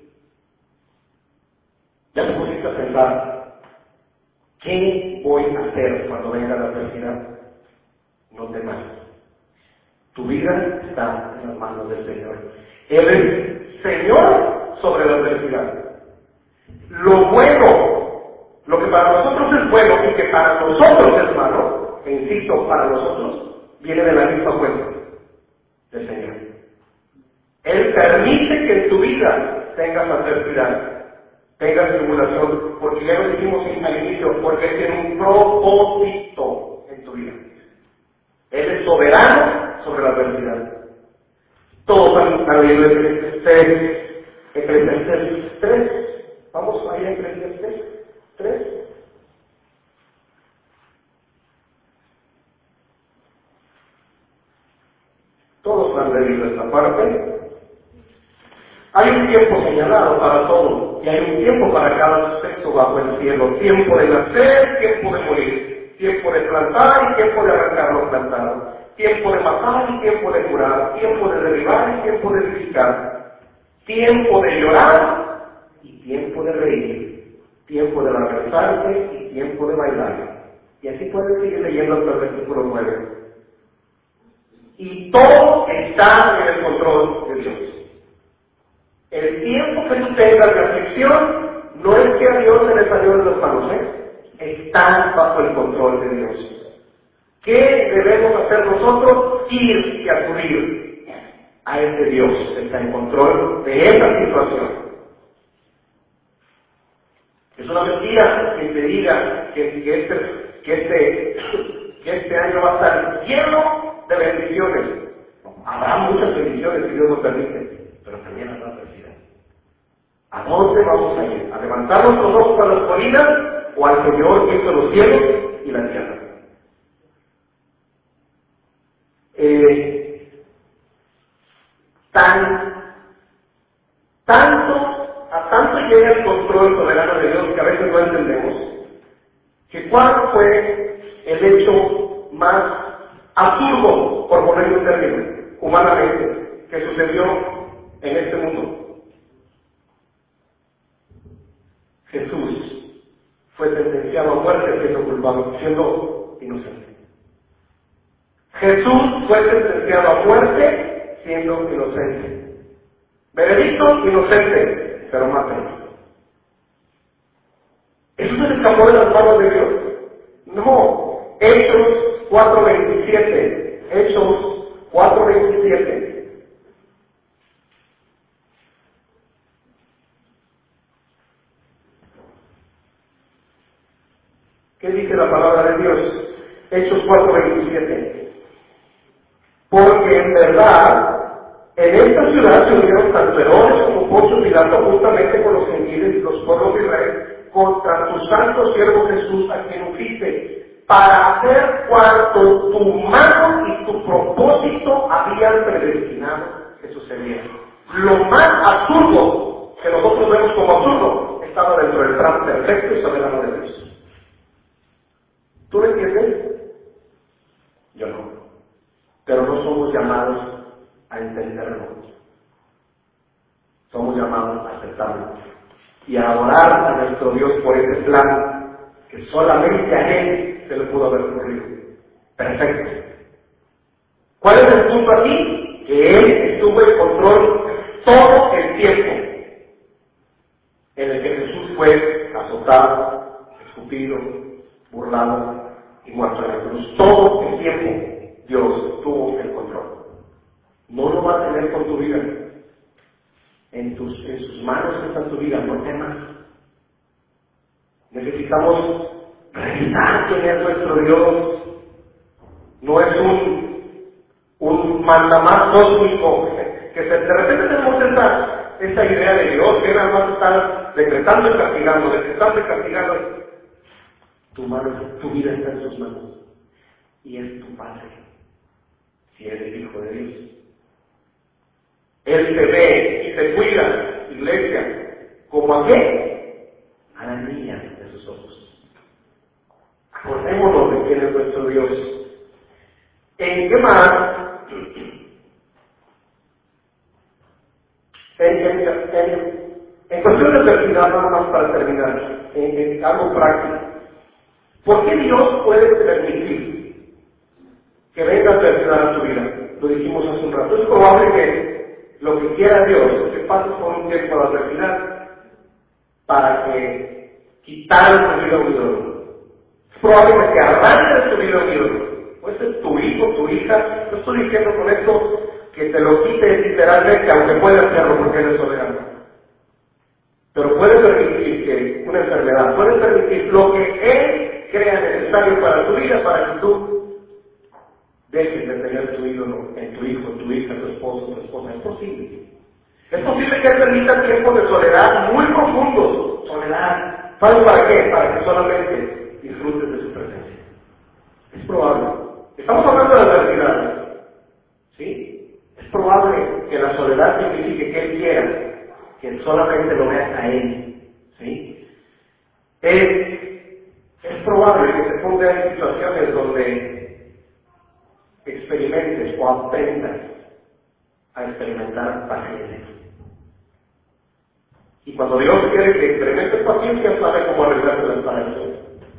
Ya te pusiste a pensar, ¿qué voy a hacer cuando venga la adversidad? No temas. Tu vida está en las manos del Señor. Él es Señor sobre la adversidad. Lo bueno, lo que para nosotros es bueno y que para nosotros es malo, e insisto, para nosotros, viene de la misma fuente del Señor. Él permite que en tu vida tengas adversidad, tengas tribulación, porque ya lo dijimos al inicio, porque Él tiene un propósito en tu vida. Él es soberano sobre la adversidad. Todos han leído Eclesiastés tres, Eclesiastés tres, Vamos ahí a Eclesiastés tres. Todos han leído esta parte. Hay un tiempo señalado para todo, y hay un tiempo para cada aspecto bajo el cielo. Tiempo de nacer, tiempo de morir. Tiempo de plantar y tiempo de arrancar lo plantado. Tiempo de matar y tiempo de curar. Tiempo de derribar y tiempo de edificar. Tiempo de llorar y tiempo de reír. Tiempo de lamentarse y tiempo de bailar. Y así pueden seguir leyendo hasta el versículo nueve. Y todo está en el control de Dios. El tiempo que tú tengas de aflicción no es que a Dios se le salió de las manos, ¿eh? Está bajo el control de Dios. ¿Qué debemos hacer nosotros? Ir y acudir a ese Dios que está en control de esa situación. Es una mentira que te diga que, que, este, que, este, que este año va a estar lleno de bendiciones. Habrá muchas bendiciones si Dios nos permite, pero también habrá adversidad. ¿A dónde vamos a ir? ¿A levantar nuestros ojos a las colinas o al Señor que hizo los cielos y la tierra? Eh, tan, tanto, a tanto llega el control soberano de Dios que a veces no entendemos, que cuál fue el hecho más absurdo, por ponerle un término, humanamente, que sucedió en este mundo. Jesús fue sentenciado a muerte siendo culpable, siendo inocente. Jesús fue sentenciado a muerte siendo inocente. Veredicto, inocente, pero mátalo. ¿Eso se le escapó de las manos de Dios? No. Hechos cuatro veintisiete. Hechos cuatro veintisiete. ¿Qué dice la palabra de Dios? Hechos cuatro veintisiete. Porque en verdad, en esta ciudad se unieron tanto Herodes como Poncio Pilato justamente con los gentiles y los pueblos de Israel contra tu santo siervo Jesús, a quien ungiste, para hacer cuanto tu mano y tu propósito habían predestinado que sucediera. Lo más absurdo que nosotros vemos como absurdo estaba dentro del plan perfecto y soberano de Dios. ¿Tú lo entiendes? Yo no. Pero no somos llamados a entenderlo. Somos llamados a aceptarlo y a adorar a nuestro Dios por ese plan que solamente a Él se le pudo haber ocurrido. Perfecto. ¿Cuál es el punto aquí? Que Él estuvo en control todo el tiempo en el que Jesús fue azotado, escupido, burlado y muerto en la cruz. Todo el tiempo Dios tuvo el control. No lo va a tener con tu vida. En, tus, en sus manos está tu vida, no temas. Necesitamos revisar quién es nuestro Dios. No es un, un mandamás cósmico que se, de repente tenemos esa, esa idea de Dios que nada más está decretando y castigando, decretando y castigando. Tu mano, tu vida está en sus manos. Y es tu Padre, si eres hijo de Dios. Él te ve y te cuida, iglesia, ¿como a qué? A la niña de sus ojos. Acordémonos de quién es nuestro Dios. ¿En qué más? En, en, en, en cuestión de adversidad, nada más para terminar, en, en algo práctico. ¿Por qué Dios puede permitir que venga adversidad a tu vida? Lo dijimos hace un rato. Es probable que lo que quiera Dios es que pases por un tiempo de adversidad para que quitar tu vida un ídolo. Es probable que arranques tu vida un ídolo. Puede ser tu hijo, tu hija. No estoy diciendo con esto que te lo quites literalmente, aunque pueda hacerlo porque eres soberano. Pero puede permitir que una enfermedad, puede permitir lo que Él crea necesario para tu vida, para que tú dejes de tener tu ídolo en tu hijo, tu hija, tu esposo, tu esposa. Es posible. Es posible que Él permita tiempos de soledad muy profundos. soledad. ¿Sabes para qué? Para que solamente disfrutes de su presencia. Es probable. Estamos hablando de la adversidad. ¿Sí? Es probable que la soledad signifique que Él quiera que solamente lo veas a Él. ¿Sí? Es, es probable que te ponga en situaciones donde experimentes o aprendas a experimentar paciencia. Y cuando Dios quiere que experimentes paciencia, sabe cómo arreglarse las paredes.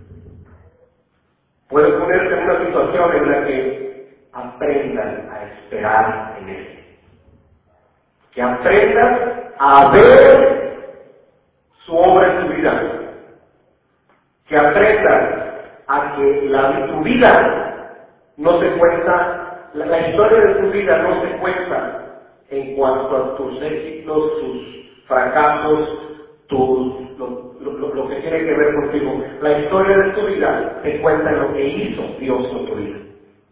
Puedes ponerte en una situación en la que aprendas a esperar en Él. Que aprendas a ver su obra en tu vida. Que aprendas a que la, tu vida no se cuenta, la, la historia de tu vida no se cuenta en cuanto a tus éxitos, tus fracasos, tus, lo, lo, lo que tiene que ver contigo. La historia de tu vida se cuenta en lo que hizo Dios con tu vida.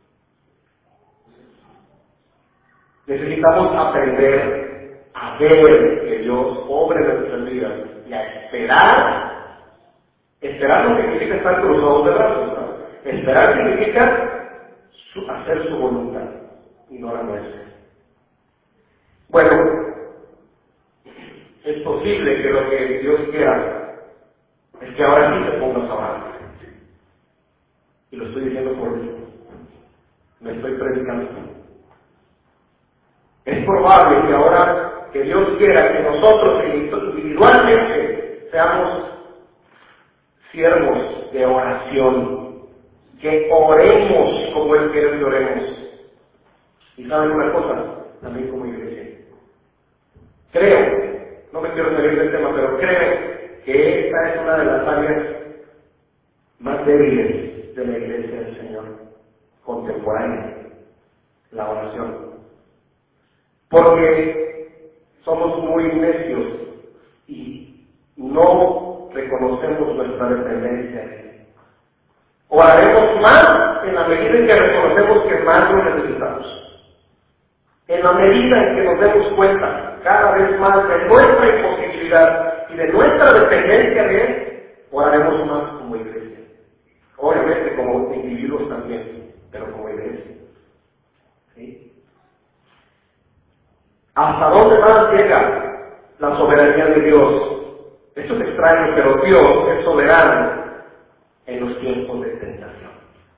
Necesitamos aprender a ver que Dios obre en nuestras vidas y a esperar. Esperar no significa estar cruzados de brazos, ¿no? Esperar significa su, hacer su voluntad y no la nuestra. Bueno, es posible que lo que Dios quiera es que ahora sí te pongas a orar. Y lo estoy diciendo por mí. Me estoy predicando. Es probable que ahora que Dios quiera que nosotros individualmente seamos siervos de oración, que oremos como Él quiere que oremos. Y saben una cosa, también como iglesia. Creo, no me quiero salir del tema, pero creo que esta es una de las áreas más débiles de la iglesia del Señor contemporánea, la oración. Porque somos muy necios y no reconocemos nuestra dependencia. Oraremos más en la medida en que reconocemos que más lo necesitamos. En la medida en que nos demos cuenta cada vez más de nuestra imposibilidad y de nuestra dependencia de Él, oraremos más como iglesia. Obviamente como individuos también, pero como iglesia. ¿Sí? ¿Hasta dónde más llega la soberanía de Dios? Esto es extraño, pero Dios es soberano en los tiempos de tentación.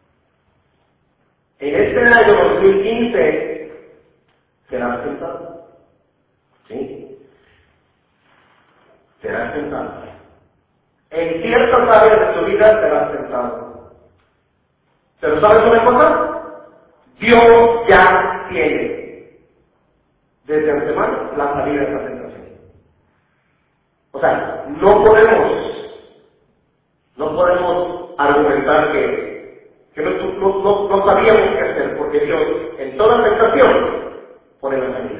En este año dos mil quince serás tentado. ¿Sí? Serás tentado. En ciertas áreas de tu vida serás tentado. Pero ¿sabes una cosa? Dios ya tiene desde antemano la salida de esa tentación. O sea, no podemos, no podemos argumentar que, que no, no, no, no sabíamos qué hacer, porque Dios en toda tentación pone la salida.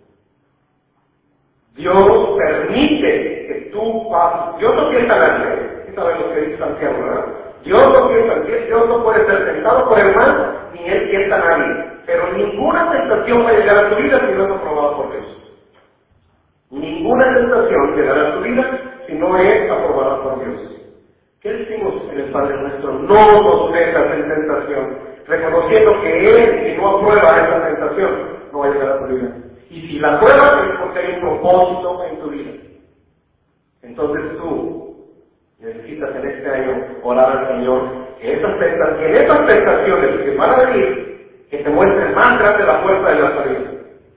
Dios permite que tú pases. Dios no tienta a nadie, ¿sí sabemos que dice Santiago, verdad? Dios no tienta, Dios no puede ser tentado por el mal, ni Él tienta a nadie. Pero ninguna tentación va a llegar a tu vida si no es aprobada por Dios. Ninguna tentación llegará a tu vida si no es aprobada por Dios. ¿Qué decimos en el Padre Nuestro? No nos metas en tentación, reconociendo que Él, si no aprueba esa tentación, no va a llegar a tu vida. Y si la aprueba es porque hay un propósito en tu vida. Entonces tú necesitas en este año orar al Señor que esas tentaciones, que en esas tentaciones que van a venir, que te muestren más grande la fuerza de la salida.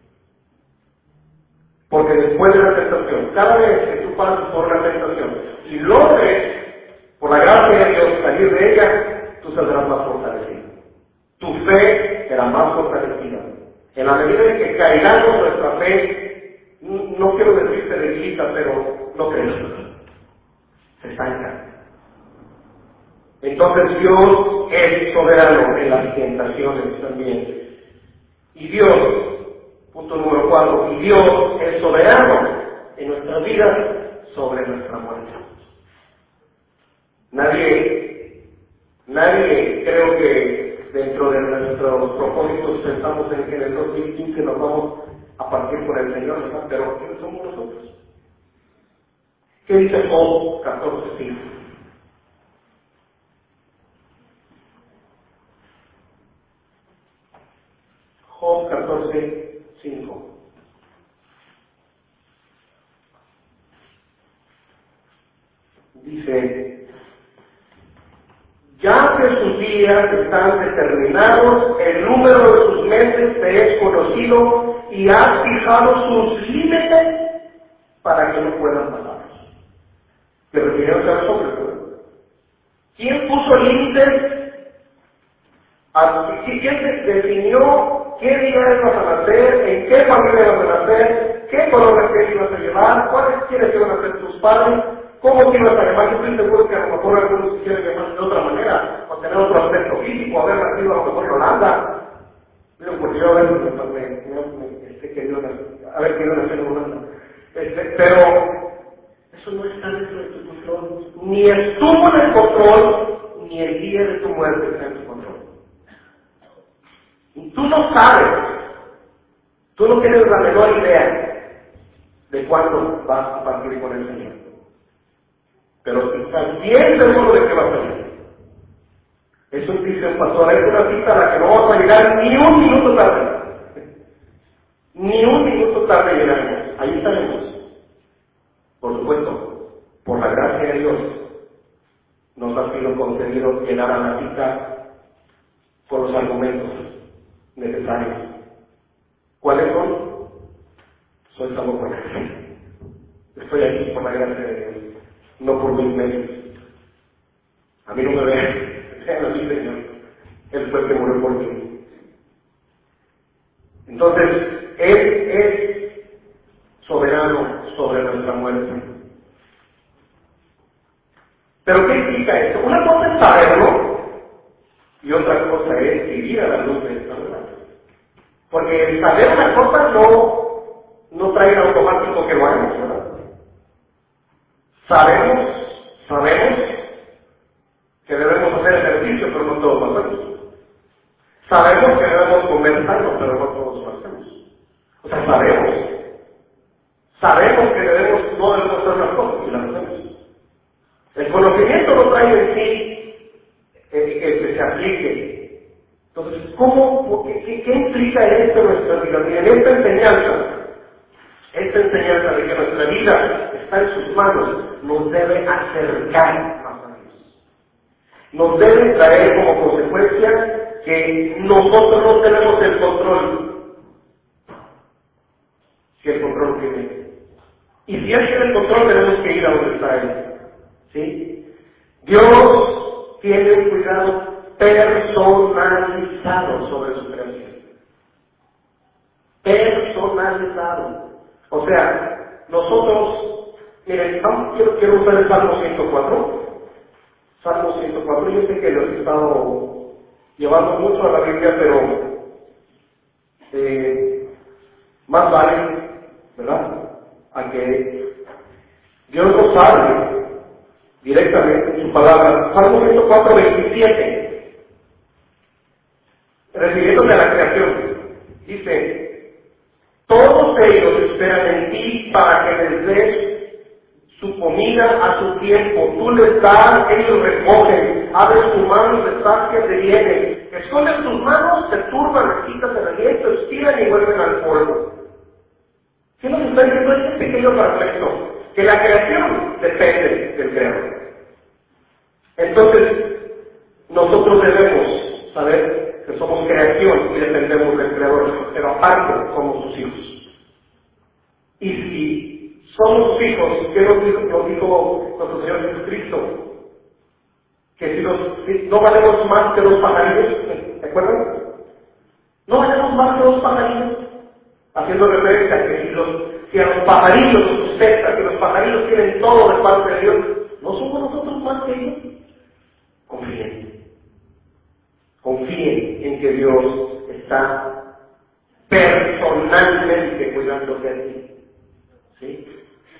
Porque después de la tentación, cada vez que tú pases por una tentación y logres, por la gracia de Dios, salir de ella, tú saldrás más fortalecido. Tu fe será más fortalecida. En la medida en que caigamos nuestra fe, no quiero decirte debilita, pero no crees. Se estanca. Entonces Dios es soberano en las tentaciones también. Y Dios, punto número cuatro, y Dios es soberano en nuestras vidas sobre nuestra muerte. Nadie, nadie creo que dentro de nuestros propósitos pensamos en que en el dos mil quince nos vamos a partir con el Señor, ¿verdad? Pero ¿quiénes somos nosotros? ¿Qué dice Job catorce cinco? Job catorce cinco. Dice, ya que sus días están determinados, el número de sus meses te es conocido y has fijado sus límites para que no puedan pasarlos. ¿Te refieres a los hombres? ¿Quién puso límites? ¿Quién definió qué día ibas a nacer, en qué familia ibas a nacer, qué color de piel ibas a llevar, cuáles quieres iban a ser tus padres, cómo te ibas a llamar? Yo estoy seguro que a lo mejor algunos quisieran llamar de otra manera, o tener otro aspecto físico, haber nacido a lo mejor en Holanda. Digo, porque yo a ver, me, me, me, este, querido, a ver, quiero nacer en Holanda. Este, pero eso no está dentro de tu control, ni estuvo en el control, ni el día de tu muerte está en tu control. Y tú no sabes, tú no tienes la menor idea de cuándo vas a partir con el Señor. Pero estás bien seguro de que va a salir. Eso dice un pastor, es una cita a la que no vamos a llegar ni un minuto tarde. Ni un minuto tarde llegaremos. Ahí estaremos. Por supuesto, por la gracia de Dios, nos ha sido concedido llegar a la cita con los argumentos necesarios. ¿Cuáles son? Soy salvo por Cristo. Estoy aquí por la gracia de Dios, no por mis medios. A mí no me ven, vean a mí, Señor. Él fue el que murió por mí. Entonces, Él es soberano sobre nuestra muerte. ¿Pero qué implica esto? Una cosa es saberlo y otra cosa es vivir a la luz de esta verdad. Porque el saber una cosa no, no trae en automático que lo hagamos, ¿verdad? Sabemos, sabemos que debemos hacer ejercicio, pero no todos lo hacemos. Sabemos que debemos comer sano, pero no todos lo hacemos. O sea, sabemos. Sabemos que debemos, no debemos hacer las cosas y las hacemos. El conocimiento no trae en sí el que se aplique. Entonces, ¿cómo, qué, qué, qué implica esto en nuestra vida? Y en esta enseñanza, esta enseñanza de que nuestra vida está en sus manos, nos debe acercar más a Dios. Nos debe traer como consecuencia que nosotros no tenemos el control, que el control tiene Él. Y si Él tiene el control, tenemos que ir a donde está Él. ¿Sí? Dios tiene un cuidado personalizado sobre su creación. Personalizado. O sea, nosotros, miren, quiero, quiero usar el Salmo ciento cuatro. Salmo ciento cuatro, yo sé que lo he estado llevando mucho a la Biblia, pero eh, más vale, ¿verdad?, a que Dios nos hable directamente en su palabra. Salmo ciento cuatro, veintisiete, refiriéndose a la creación, dice: todos ellos esperan en ti para que les des su comida a su tiempo. Tú les das, ellos recogen. Abres tu mano y les das que te vienen. Esconden tus manos, te turban, les quitas el aliento, expiran y vuelven al polvo. ¿Qué nos está diciendo este pequeño fragmento? Que la creación depende del creador. Entonces, nosotros debemos saber que somos creación y dependemos del creador, pero aparte somos sus hijos. Y si somos sus hijos, ¿qué nos dijo, nos dijo nuestro Señor Jesucristo? Que si, los, si no valemos más que los pajarillos, ¿se acuerdan? No valemos más que los pajarillos, haciendo referencia a que si, los, si a los pajarillos nos sustenta, que los pajarillos tienen todo de parte de Dios, ¿no somos nosotros más que ellos? Confíen. Confíen en que Dios está personalmente cuidándote a ti. ¿Sí?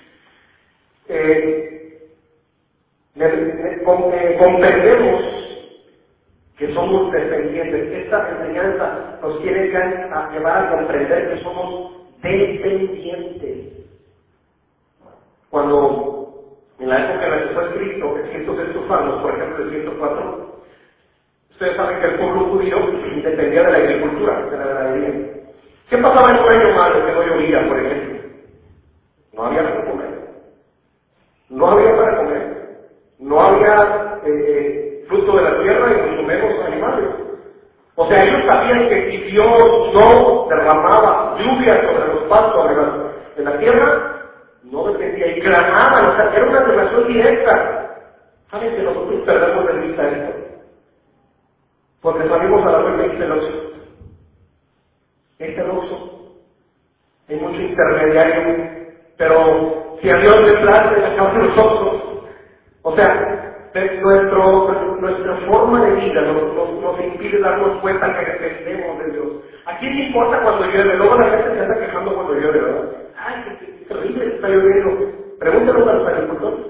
Eh, me, me, com, eh, comprendemos que somos dependientes. Esta enseñanza nos quiere a llevar a comprender que somos dependientes. Cuando En la época en la que fue escrito, el ciento seis salmos, por ejemplo, el ciento cuatro, ustedes saben que el pueblo judío dependía de la agricultura, de la ganadería. ¿Qué pasaba en un año malo que no llovía, por ejemplo? No había para comer. No había para comer. No había eh, fruto de la tierra y mucho menos animales. O sea, ellos sabían que si Dios no derramaba lluvia sobre los pastos, sobre la, en la tierra, no dependía, y clamaban, o sea, era una relación directa. ¿Saben que nosotros perdemos de vista esto? Porque salimos a la vuelta y el oxo. Este oxo. Hay mucho intermediario, pero si a Dios le place, sacamos los ojos. O sea, nuestro, nuestra forma de vida nos, nos, nos impide darnos cuenta que dependemos de Dios. ¿A quién le importa cuando llueve? Luego la gente se anda quejando cuando llueve, ¿verdad? Ay, qué, qué terrible está lloviendo. Pregúntalo a los agricultores.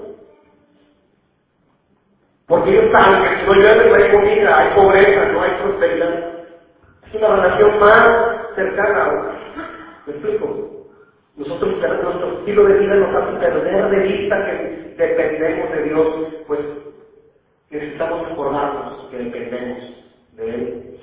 Porque ellos saben que si no llueve no hay comida, hay pobreza, no hay prosperidad. Es una relación más cercana. ¿Me explico? Nosotros, nuestro estilo de vida nos hace perder de vista que dependemos de Dios, pues necesitamos recordarnos que dependemos de Él.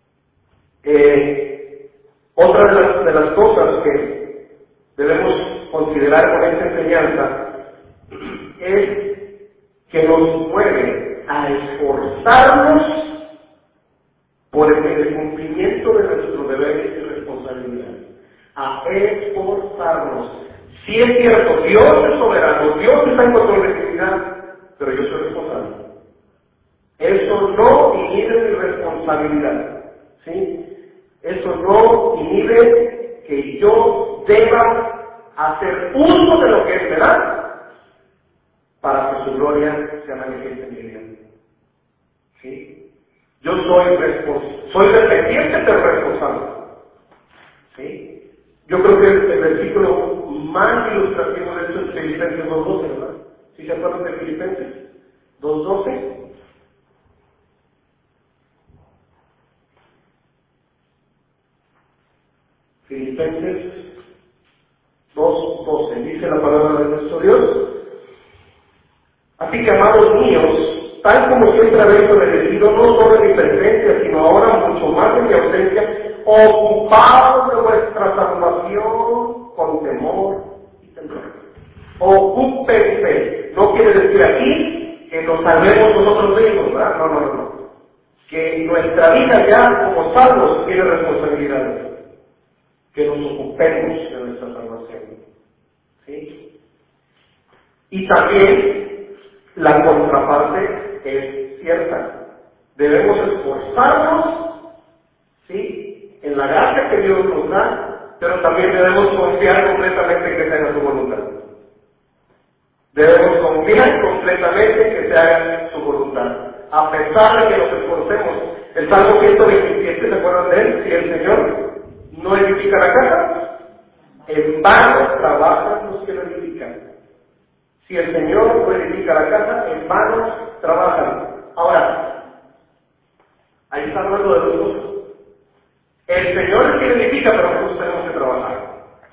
Eh, otra de las, de las cosas que debemos considerar con esta enseñanza es que nos mueve a esforzarnos por el cumplimiento de nuestros deberes y responsabilidades. A esforzarnos. Si es cierto, Dios es soberano, Dios está en control de mi vida, pero yo soy responsable. Eso no inhibe mi responsabilidad, ¿sí? Eso no inhibe que yo deba hacer uso de lo que Él me da para que su gloria sea manifiesta en mi vida, ¿sí? Yo soy responsable, soy dependiente pero responsable, ¿sí? Yo creo que el, el versículo más ilustrativo de esto es Filipenses dos doce, ¿verdad? ¿Sí se acuerdan de Filipenses dos doce? Filipenses dos doce, dice la palabra de nuestro Dios. Así que, amados míos, tal como siempre habéis obedecido, no solo en mi presencia, sino ahora mucho más en mi ausencia, ocupados de vuestra salvación con temor y temblor. Ocúpense. No quiere decir aquí que nos salvemos nosotros mismos, ¿verdad? No, no, no, no. Que nuestra vida ya como salvos tiene responsabilidades. Que nos ocupemos de nuestra salvación. ¿Sí? Y también la contraparte es cierta. Debemos esforzarnos, ¿sí?, en la gracia que Dios nos da, pero también debemos confiar completamente en que se haga su voluntad. Debemos confiar completamente en que se haga su voluntad. A pesar de que nos esforcemos. El Salmo ciento veintisiete, ¿se acuerdan de él? Si el Señor no edifica la casa, en vano trabajan los que lo edifican. Si el Señor no edifica la casa, en vano trabajan. Ahora, ahí está hablando de dos cosas. El Señor es quien edifica, pero nosotros tenemos que trabajar.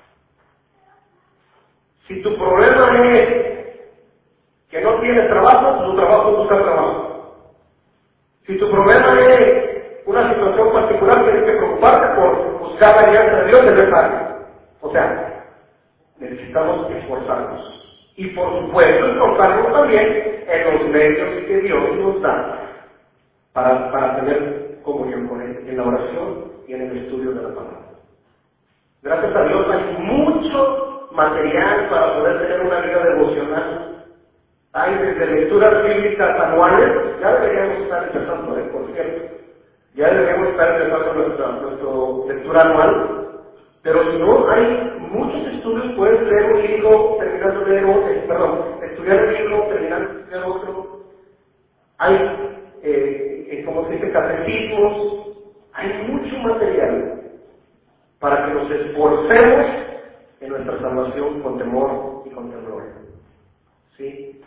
Si tu problema es que no tienes trabajo, tu trabajo es buscar trabajo. Si tu problema es una situación particular, tienes que preocuparte por buscar la alianza de Dios en el área. O sea, necesitamos esforzarnos. Y por supuesto, esforzarnos también en los medios que Dios nos da para, para tener comunión con Él, en la oración y en el estudio de la palabra. Gracias a Dios hay mucho material para poder tener una vida devocional. Hay desde lecturas bíblicas anuales, ya deberíamos estar empezando, ¿eh? Por cierto. Ya deberíamos estar empezando nuestra, nuestra lectura anual. Pero si no, hay muchos estudios, puedes leer un libro, terminando de leer otro, perdón, estudiar un libro, terminando de estudiar otro. Hay, eh, eh, como se dice, catecismos, hay mucho material para que nos esforcemos en nuestra salvación con temor y con temor. ¿Sí?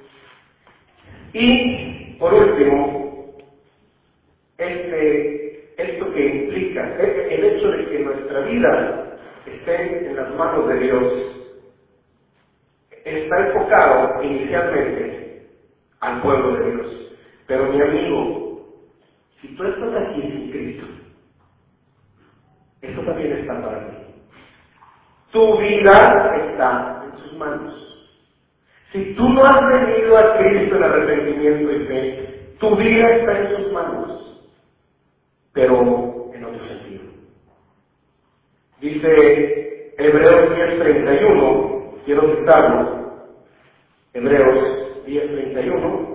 Y, por último, este, esto que implica, el hecho de que nuestra vida esté en las manos de Dios, está enfocado en especialmente al pueblo de Dios. Pero mi amigo, si tú estás aquí sin Cristo, esto también está para ti. Tu vida está en sus manos. Si tú no has venido a Cristo en arrepentimiento y fe, tu vida está en sus manos, pero en otro sentido. Dice Hebreos diez treinta y uno, quiero citarlo, Hebreos diez treinta y uno,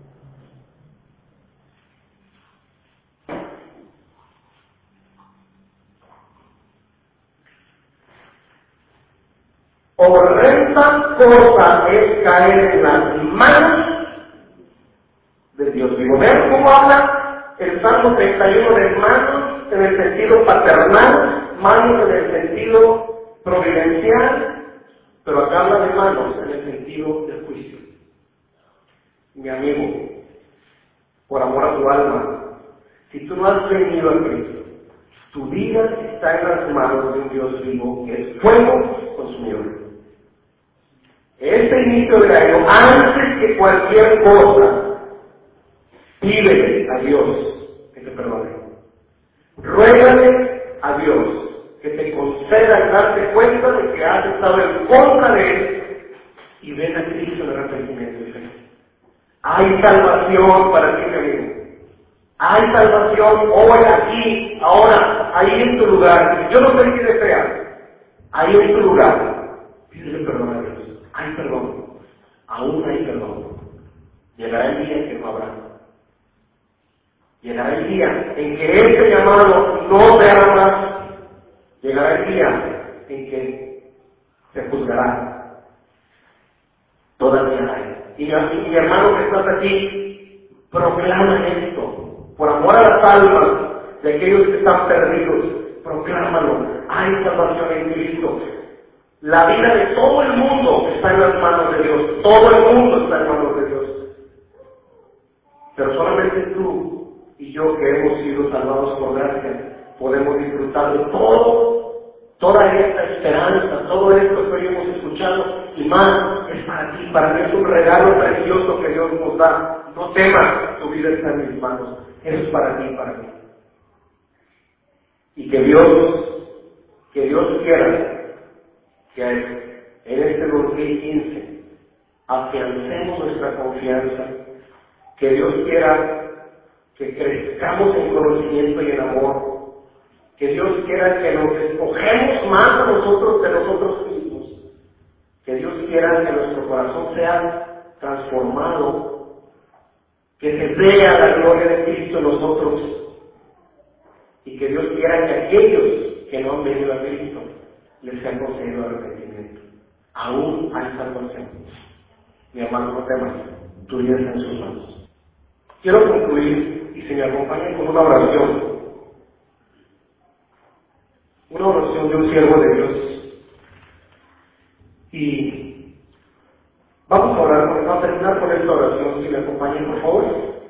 horrenda cosa es caer en las manos de Dios vivo. ¿Ven cómo habla el Salmo treinta y uno de manos en el sentido paternal, manos en el sentido providencial, pero acá habla de manos en el sentido del juicio? Mi amigo, por amor a tu alma, si tú no has venido a Cristo, tu vida está en las manos de un Dios vivo que es fuego consumidor. Este inicio de año, antes que cualquier cosa, pídele a Dios que te perdone. Ruégale a Dios que te conceda darte cuenta de que has estado en contra de Él y ven a Cristo en arrepentimiento y fe. Hay salvación para ti, mi amigo. Hay salvación hoy, aquí, ahora, ahí en tu lugar. Yo no sé qué deseas. Ahí en tu lugar. Pídele perdón a Dios. Hay perdón. Aún hay perdón. Llegará el día en que no habrá. Llegará el día en que este llamado no te hará más. Llegará el día en que se juzgará. Todavía hay. Y mi, mi hermano que estás aquí, proclama esto. Por amor a las almas de aquellos que están perdidos, proclámalo. Hay salvación en Cristo. La vida de todo el mundo está en las manos de Dios. Todo el mundo está en manos de Dios. Pero solamente tú y yo, que hemos sido salvados por gracia, podemos disfrutar de todo, toda esta esperanza, todo esto que hoy hemos escuchado, y más es para ti. Para mí es un regalo precioso que Dios nos da. No temas, tu vida está en mis manos. Eso es para ti y para mí. Y que Dios, que Dios quiera que en este dos mil quince afiancemos nuestra confianza, que Dios quiera que crezcamos en conocimiento y en amor, que Dios quiera que nos despojemos más a nosotros de nosotros mismos, que Dios quiera que nuestro corazón sea transformado, que se vea la gloria de Cristo en nosotros, y que Dios quiera que aquellos que no han venido a Cristo les sea concedido arrepentimiento. Aún hay salvación. Mi hermano, no temas, tu vida está en sus manos. Quiero concluir, y si me acompañan, con una oración. Una oración de un siervo de Dios. Y vamos a orar, vamos a terminar con esta oración. Si me acompañan, por favor.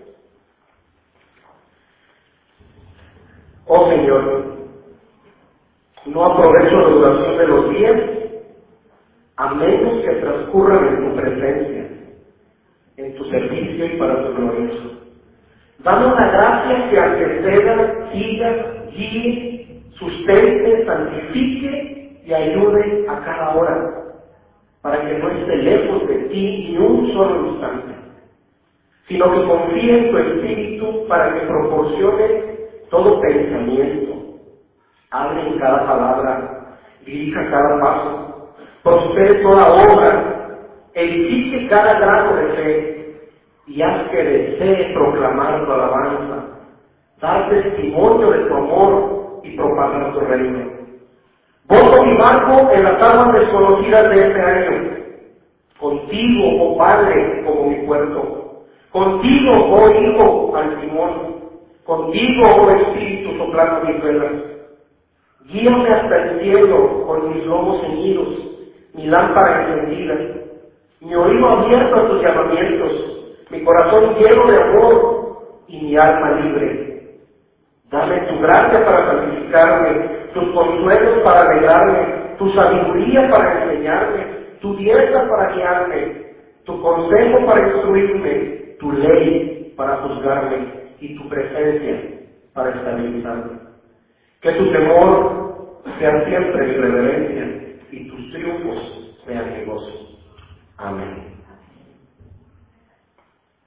Oh Señor, no aprovecho la duración de los días, a menos que transcurran en tu presencia, en tu servicio y para tu gloria. Dame una gracia que anteceda, siga, guíe, sustente, santifique y ayude a cada hora, para que no esté lejos de ti ni un solo instante, sino que confíe en tu Espíritu para que proporcione todo pensamiento, hable en cada palabra, dirija cada paso, prospere toda obra, edifique cada grado de fe, y haz que desee proclamar tu alabanza, dar testimonio de tu amor y propagar tu reino. Boto mi barco en las aguas desconocidas de este año, contigo, oh Padre, como mi puerto, contigo, oh Hijo, al timón, contigo, oh Espíritu, soplando mis velas. Guíame hasta el cielo con mis lomos ceñidos, mi lámpara encendida, mi oído abierto a tus llamamientos, mi corazón lleno de amor y mi alma libre. Dame tu gracia para santificarme, tus consuelos para alegrarme, tu sabiduría para enseñarme, tu diestra para guiarme. tu consejo para instruirme, tu ley para juzgarme y tu presencia para estabilizarme. Que tu temor sea siempre mi reverencia y tus triunfos sean mi gozo.